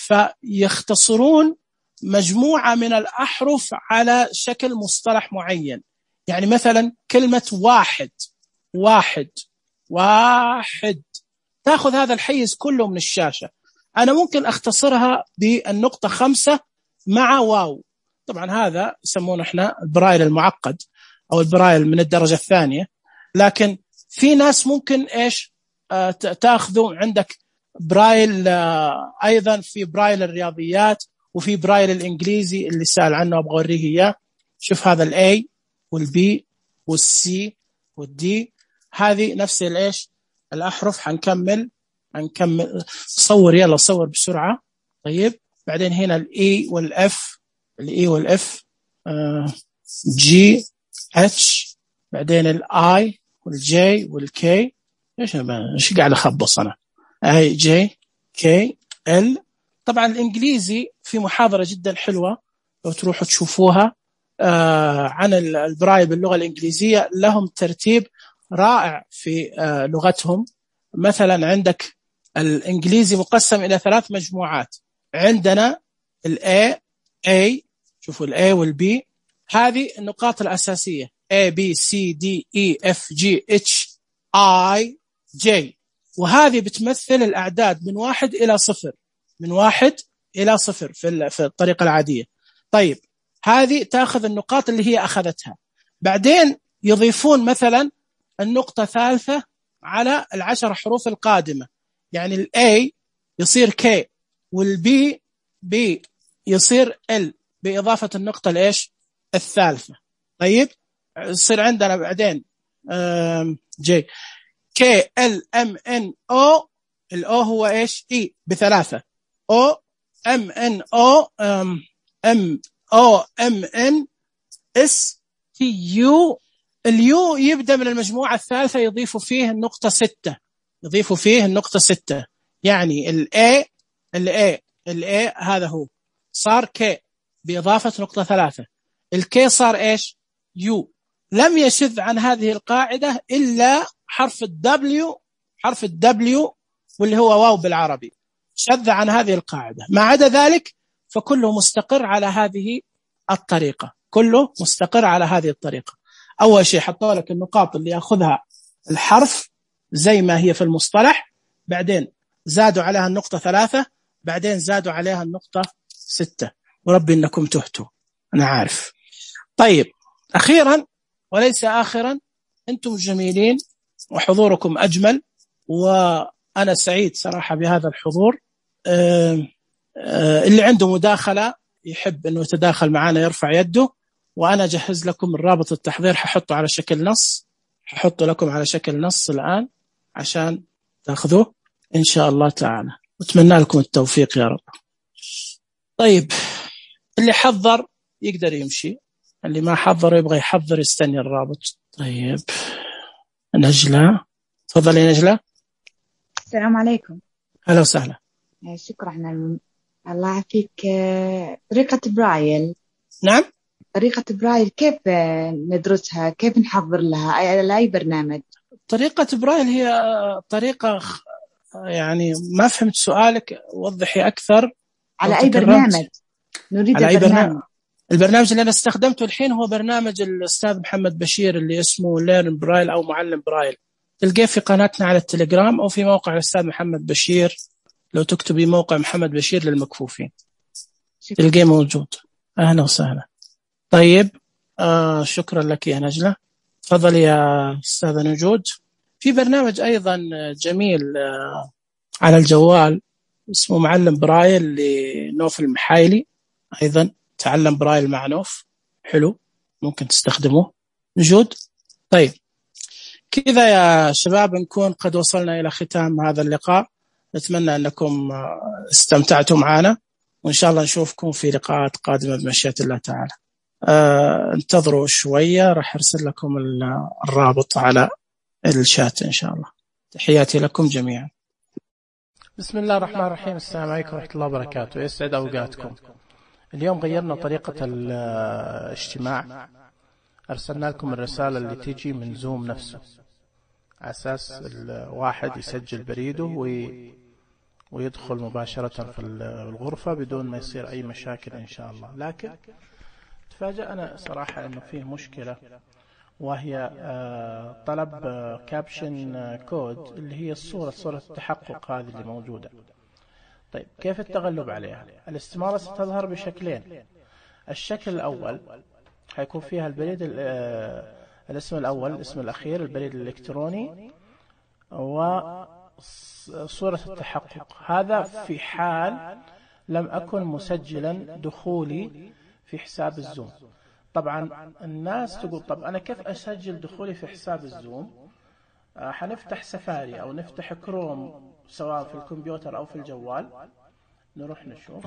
فيختصرون مجموعة من الأحرف على شكل مصطلح معين. يعني مثلا كلمة واحد واحد واحد تأخذ هذا الحيز كله من الشاشة. أنا ممكن أختصرها بالنقطة خمسة مع واو. طبعا هذا يسمونه احنا البرايل المعقد أو البرايل من الدرجة الثانية. لكن في ناس ممكن إيش آه تأخذوا عندك برايل آه أيضا في برايل الرياضيات، وفي برايل الإنجليزي اللي سأل عنه أبغى أوريه إياه. شوف هذا الأي والبي والسي والدي، هذه نفس الإيش الأحرف. هنكمل هنكمل صور، يلا صور بسرعة. طيب، بعدين هنا الإي والإف، الإي والإف آه جي اتش، بعدين الآي والجي والكي. إيش إيش قاعد أخبص أنا؟ اي جي كي ال. طبعا الإنجليزي في محاضرة جدا حلوة لو تروحوا تشوفوها آه عن البرايل باللغة الإنجليزية، لهم ترتيب رائع في آه لغتهم. مثلا عندك الإنجليزي مقسم إلى ثلاث مجموعات. عندنا الA A، شوفوا الA والB، هذه النقاط الأساسية A B C D E F G H I J، وهذه بتمثل الأعداد من واحد إلى صفر، من واحد إلى صفر في في الطريقة العادية. طيب، هذه تأخذ النقاط اللي هي أخذتها. بعدين يضيفون مثلا النقطة ثالثة على العشر حروف القادمة، يعني الA يصير K والB B يصير L بإضافة النقطة الإيش الثالثة. طيب، يصير عندنا بعدين J K L M N O، الأو هو إيش E بثلاثة، O M N O M O M N S T U. اليو يبدأ من المجموعة الثالثة، يضيفوا فيه النقطة ستة، يضيفوا فيه النقطة ستة. يعني الA الA الA هذا هو صار K بإضافة نقطة ثلاثة. الK صار إيش U. لم يشذ عن هذه القاعدة إلا حرف الW، حرف الW واللي هو واو بالعربي، شذ عن هذه القاعدة. ما عدا ذلك فكله مستقر على هذه الطريقة، كله مستقر على هذه الطريقة. أول شيء حطوا لك النقاط اللي يأخذها الحرف زي ما هي في المصطلح، بعدين زادوا عليها النقطة ثلاثة، بعدين زادوا عليها النقطة ستة. وربي إنكم تهتوا، أنا عارف. طيب، أخيرا وليس آخرا، أنتم جميلين وحضوركم أجمل، وأنا سعيد صراحة بهذا الحضور. أه أه اللي عنده مداخلة يحب أنه يتداخل معنا يرفع يده، وأنا أجهز لكم الرابط التحضير، ححطه على شكل نص، ححطه لكم على شكل نص الآن عشان تأخذوه إن شاء الله تعالى، وأتمنى لكم التوفيق يا رب. طيب اللي حضر يقدر يمشي، اللي ما حضر يبغى يحضر يستني الرابط. طيب نجلة، تفضلي نجلة. السلام عليكم. أهلا وسهلا. شكرا. الله يعافيك. طريقة برايل. نعم. طريقة برايل كيف ندرسها؟ كيف نحضر لها؟ على أي برنامج؟ طريقة برايل هي طريقة يعني ما فهمت سؤالك، وضحي أكثر. على أي برنامج؟ نريد على أي برنامج. برنامج. البرنامج اللي أنا استخدمته الحين هو برنامج الأستاذ محمد بشير اللي اسمه ليرن برايل أو معلم برايل، تلقيه في قناتنا على التليجرام أو في موقع الأستاذ محمد بشير. لو تكتبي موقع محمد بشير للمكفوفين تلقيه موجود. أهلا وسهلا. طيب آه شكرا لك يا نجلة. تفضل يا أستاذة نجود. في برنامج أيضا جميل آه على الجوال اسمه معلم برايل لنوف المحايلي، أيضا تعلم برايل مع نوف، حلو، ممكن تستخدموه. نجود. طيب كذا يا شباب نكون قد وصلنا إلى ختام هذا اللقاء. نتمنى أنكم استمتعتوا معنا، وإن شاء الله نشوفكم في لقاءات قادمة بمشيئة الله تعالى. أه انتظروا شوية، راح أرسل لكم الرابط على الشات إن شاء الله. تحياتي لكم جميعا. بسم الله الرحمن الرحيم. السلام عليكم ورحمة الله وبركاته. يسعد أوقاتكم. اليوم غيرنا طريقة الاجتماع، أرسلنا لكم الرسالة اللي تيجي من زوم نفسه، على أساس الواحد يسجل بريده وي... ويدخل مباشرة في الغرفة بدون ما يصير أي مشاكل إن شاء الله. لكن تفاجأنا صراحة أنه فيه مشكلة، وهي طلب كابشن كود اللي هي الصورة صورة التحقق هذه اللي موجودة. طيب كيف التغلب عليها؟ الاستمارة ستظهر بشكلين. الشكل الأول حيكون فيها البريد الاسم الأول الاسم الأخير البريد الإلكتروني وصورة التحقق. هذا في حال لم أكن مسجلا دخولي في حساب الزوم. طبعا الناس تقول طب أنا كيف أسجل دخولي في حساب الزوم؟ آه حنفتح سفاري أو نفتح كروم سواء في الكمبيوتر أو في الجوال. نروح نشوف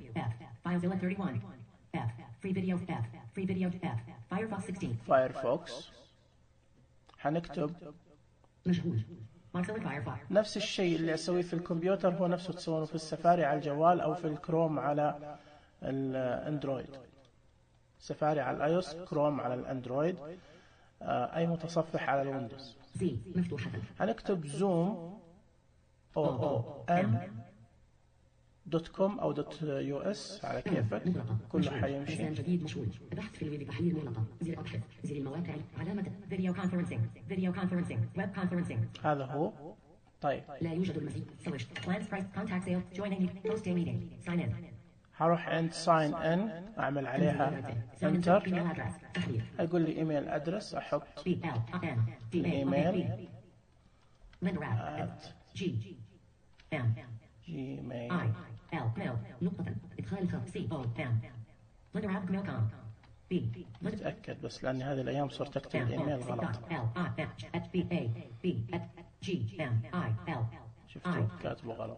فايرفوكس. حنكتب نفس الشيء اللي أسويه في الكمبيوتر هو نفسه تسوونه في السفاري على الجوال أو في الكروم على الأندرويد. سفاري على الآيوس، كروم على الأندرويد، آه أي متصفح على الويندوز. هنكتب زوم او او ام دوت كوم او دوت يو اس على كيفك، كله حيمشي. جديد مشغول. بحث في الويب تحليل مغلقة. زر ابحث. زر المواقع. علامة فيديو كونفرنسينج. فيديو كونفرنسينج. ويب كونفرنسينج. هذا هو. طيب لا يوجد المزيد. سويش. بلانس برايس. كونتاكت سيل. جوين بوست ميتنج. ساين ان. هروح عند ساين ان، اعمل عليها انتر، اقول لي ايميل ادرس، احط ايميل جي ام جيميل ال ميل نقطة ادخال خط سي او ام لندراب ميل كوم بي. متأكد بس لأن هذه الأيام صرت أكتب الإيميل غلط. شفتوا كاتبه غلط.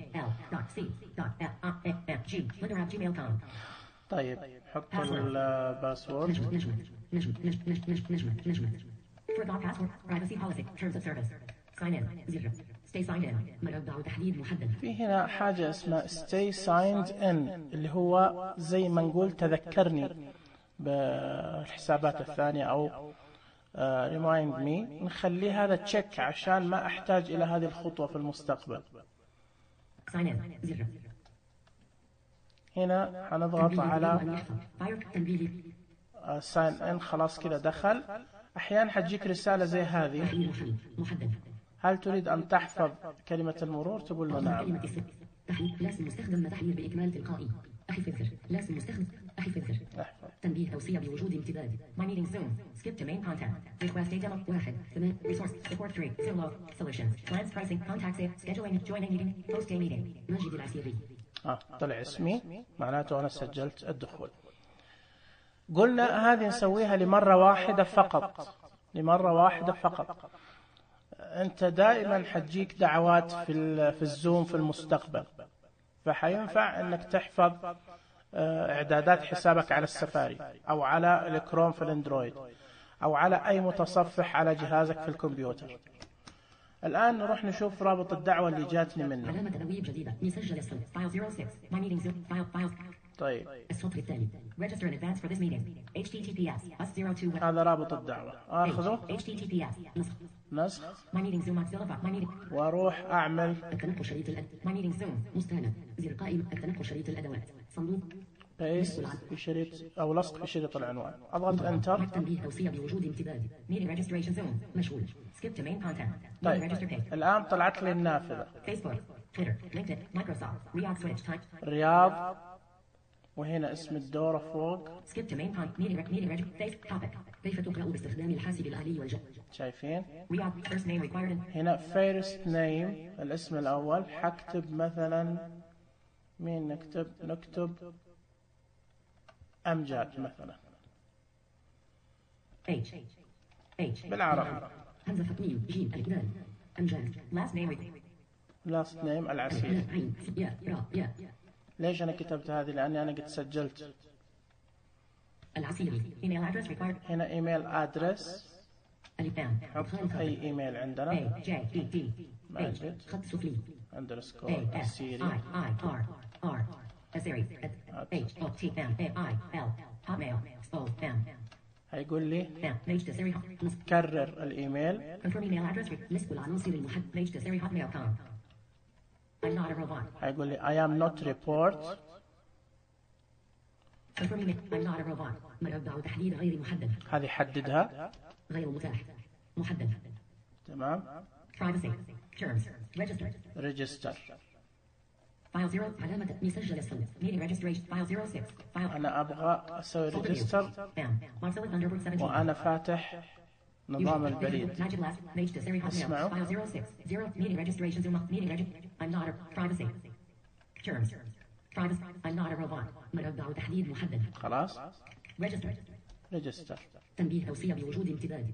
طيب حط الباسورد. Forgot password. Privacy policy. Terms of service. Sign in. Zero. Stay signed in. مربع تحديد محدد. في هنا حاجة اسمها stay signed in اللي هو زي ما نقول تذكرني بالحسابات الثانية أو uh, remind me. نخلي هذا تشيك عشان ما أحتاج إلى هذه الخطوة في المستقبل. Sign in. Zero. هنا حنضغط على uh, sign in. خلاص كده دخل. أحيانا حتجيك رسالة زي هذه. هل تريد أن تحفظ كلمة المرور؟ تقول له نعم. لازم مستخدم تحليل بإكمال تلقائي. أخي في الذر. لازم مستخدم أخي في الذر. تنبيه توصية بوجود امتداد. My meeting Zoom. Skip to main content. Request a demo. واحد. ثمان. Resource. Support three. Zoom log. Solutions. Plans pricing. Contact save. Scheduling. Join a meeting. Post a meeting. ماجد العسيري. آه طلع اسمي، معناته أنا سجلت الدخول. قلنا هذه نسويها لمرة واحدة فقط، لمرة واحدة فقط. أنت دائما حتجيك دعوات في في الزوم في المستقبل، فحينفع أنك تحفظ إعدادات حسابك على السفاري أو على الكروم في الأندرويد أو على أي متصفح على جهازك في الكمبيوتر. الآن نروح نشوف رابط الدعوة اللي جاتني منه. علامة تبويب جديدة، مسجل الصوت، فايل صفر ستة، my meeting zoom, file, files. طيب. السطر التالي. Register in advance for this meeting. إتش تي تي بي إس bus zero two. هذا رابط الدعوة. آخذه. إتش تي تي بي إس نسخ. نسخ. My meeting zoom Mozilla Fox. My meeting. وأروح أعمل. التنقل شريط الأد. My meeting zoom مستند. زر قائمة التنقل شريط الأدوات. صندوق. بيست في شريط أو لصق في شريط العنوان. أضغط انتر. تنبيه توصية بوجود امتداد. Meeting registration zone مشغول. Skip to main content. طيب. Register page. الآن طلعت لي النافذة. Facebook, Twitter, LinkedIn, Microsoft, Riyadh switch type. رياض. وهنا اسم الدورة فوق. Skip to main content. Meeting rec meeting reg face topic. كيف تقرأ باستخدام الحاسب الآلي والجو. شايفين؟ Riyadh first name required. هنا first name الاسم الأول. حكتب مثلا مين نكتب؟ نكتب أمجاد مثلا. H H بالعربي. همزة فتميم جيم الإبدال. أمجاد last name required. last name العسيري. عين يا را يا. ليش أنا كتبت هذه؟ لأني أنا قد سجلت. العسيري email address required. هنا إيميل أدرس. الإبدال. حط أي إيميل عندنا. A J E D ماجد. خط سفلي. underscore A S السيري. I I R R السيري H O T M A I L hotmail O M. هيقول لي M H تسري نص. كرر الإيميل. confirm email address لست العناصر المحددة H تسري hotmail com. I'm not a robot. هيقول لي I am not report. confirm email I'm not a robot. مربع تحديد غير محدد. هذه حددها. غير متاح. محدد. تمام. privacy terms register. register. file zero علامة مسجل الصوت. meeting registration file zero six file. أنا أبغى أسوي register وأنا فاتح نظام البريد. اسمعوا. file zero six zero meeting registration zoom meeting registration. I'm not a privacy terms privacy I'm not a robot. مربع تحديد محدد. خلاص. register. register. تنبيه توصية بوجود امتداد.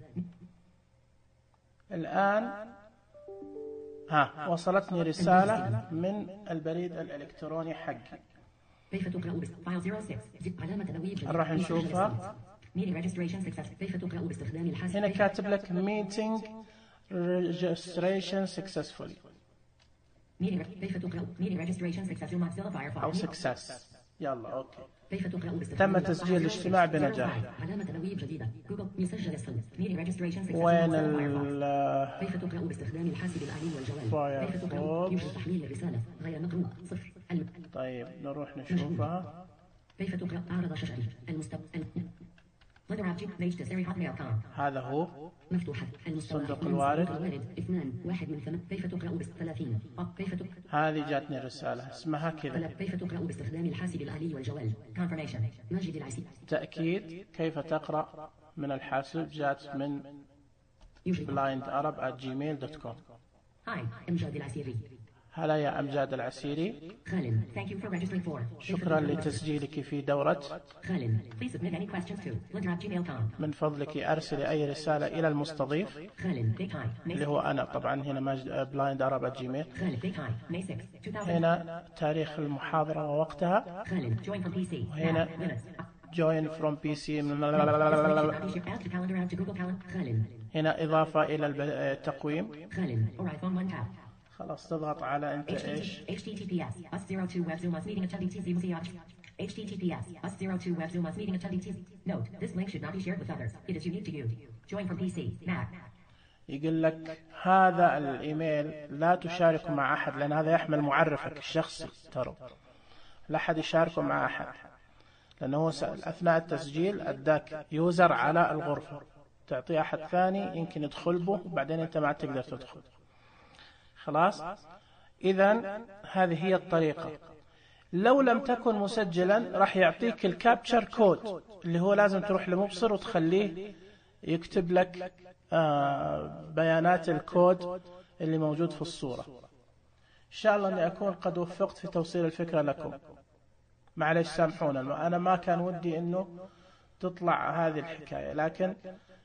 الآن ها وصلتني رسالة من البريد الإلكتروني حقي. كيف تقرأ بس فايل زيرو ستة علامة تبويب جديد. نروح نشوفها. meeting registration success. كيف تقرأ باستخدام الحاسب. هنا كاتب لك meeting registration successfully. meeting كيف تقرأ meeting registration success Mozilla Firefox أو success. يلا أوكي. كيف تقرأ باستخدام. تم تسجيل الاجتماع بنجاح. علامة تبويب جديدة. جوجل مسجل الصوت. meeting registration success. وين ال كيف تقرأ باستخدام الحاسب الآلي والجوال. كيف تقرأ يوجد تحليل الرسالة غير مقروء صفر. طيب نروح نشوفها. كيف تقرأ عرض شجري المستقبل. هذا هو مفتوحة صندوق الوارد. اثنان واحد من ثمان. كيف تقرأ بالثلاثين. كيف تقرأ. هذه جاتني رسالة اسمها كذا. كيف تقرأ باستخدام الحاسب الآلي والجوال. confirmation ماجد العسيري. تأكيد كيف تقرأ من الحاسب جات من blind arab at gmail dot com. هاي أمجاد العسيري. هلا يا أمجاد العسيري. خالد thank you for registering for. شكرا لتسجيلك في دورة. خالد please submit any questions to lindra at gmail dot com. من فضلك أرسلي أي رسالة إلى المستضيف خالد big high اللي هو أنا طبعا هنا ماجد blind arab at gmail. خالد big high May sixth two thousand. هنا تاريخ المحاضرة ووقتها. خالد join from P C. وهنا join from P C. هنا إضافة إلى التقويم. خالد or iPhone one tab. خلاص تضغط على أنت إيش. H T T P S bus zero two web zoom us meeting attendee T Z H T T P S bus zero two web zoom us meeting attendee T Z. Note this link should not be shared with others. It is unique to you. Join from P C Mac. يقول لك هذا الإيميل لا تشاركه مع أحد لأن هذا يحمل معرفك الشخصي. ترى لا أحد يشاركه مع أحد لأنه هو أثناء التسجيل أداك يوزر على الغرفة تعطيه أحد ثاني يمكن يدخل به وبعدين أنت ما تقدر تدخل. خلاص. إذن هذه هي الطريقة. لو لم تكن مسجلا راح يعطيك الكابتشر كود اللي هو لازم تروح لمبصر وتخليه يكتب لك آه بيانات الكود اللي موجود في الصورة. إن شاء الله أني أكون قد وفقت في توصيل الفكرة لكم. معلش سامحونا أنا ما كان ودي أنه تطلع هذه الحكاية، لكن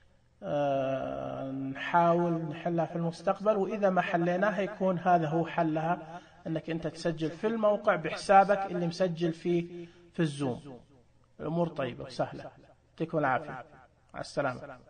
نحاول نحلها في المستقبل، وإذا ما حليناها يكون هذا هو حلها، أنك أنت تسجل في الموقع بحسابك اللي مسجل فيه في الزوم. الأمور طيبة وسهلة. يعطيكم العافية. مع السلامة.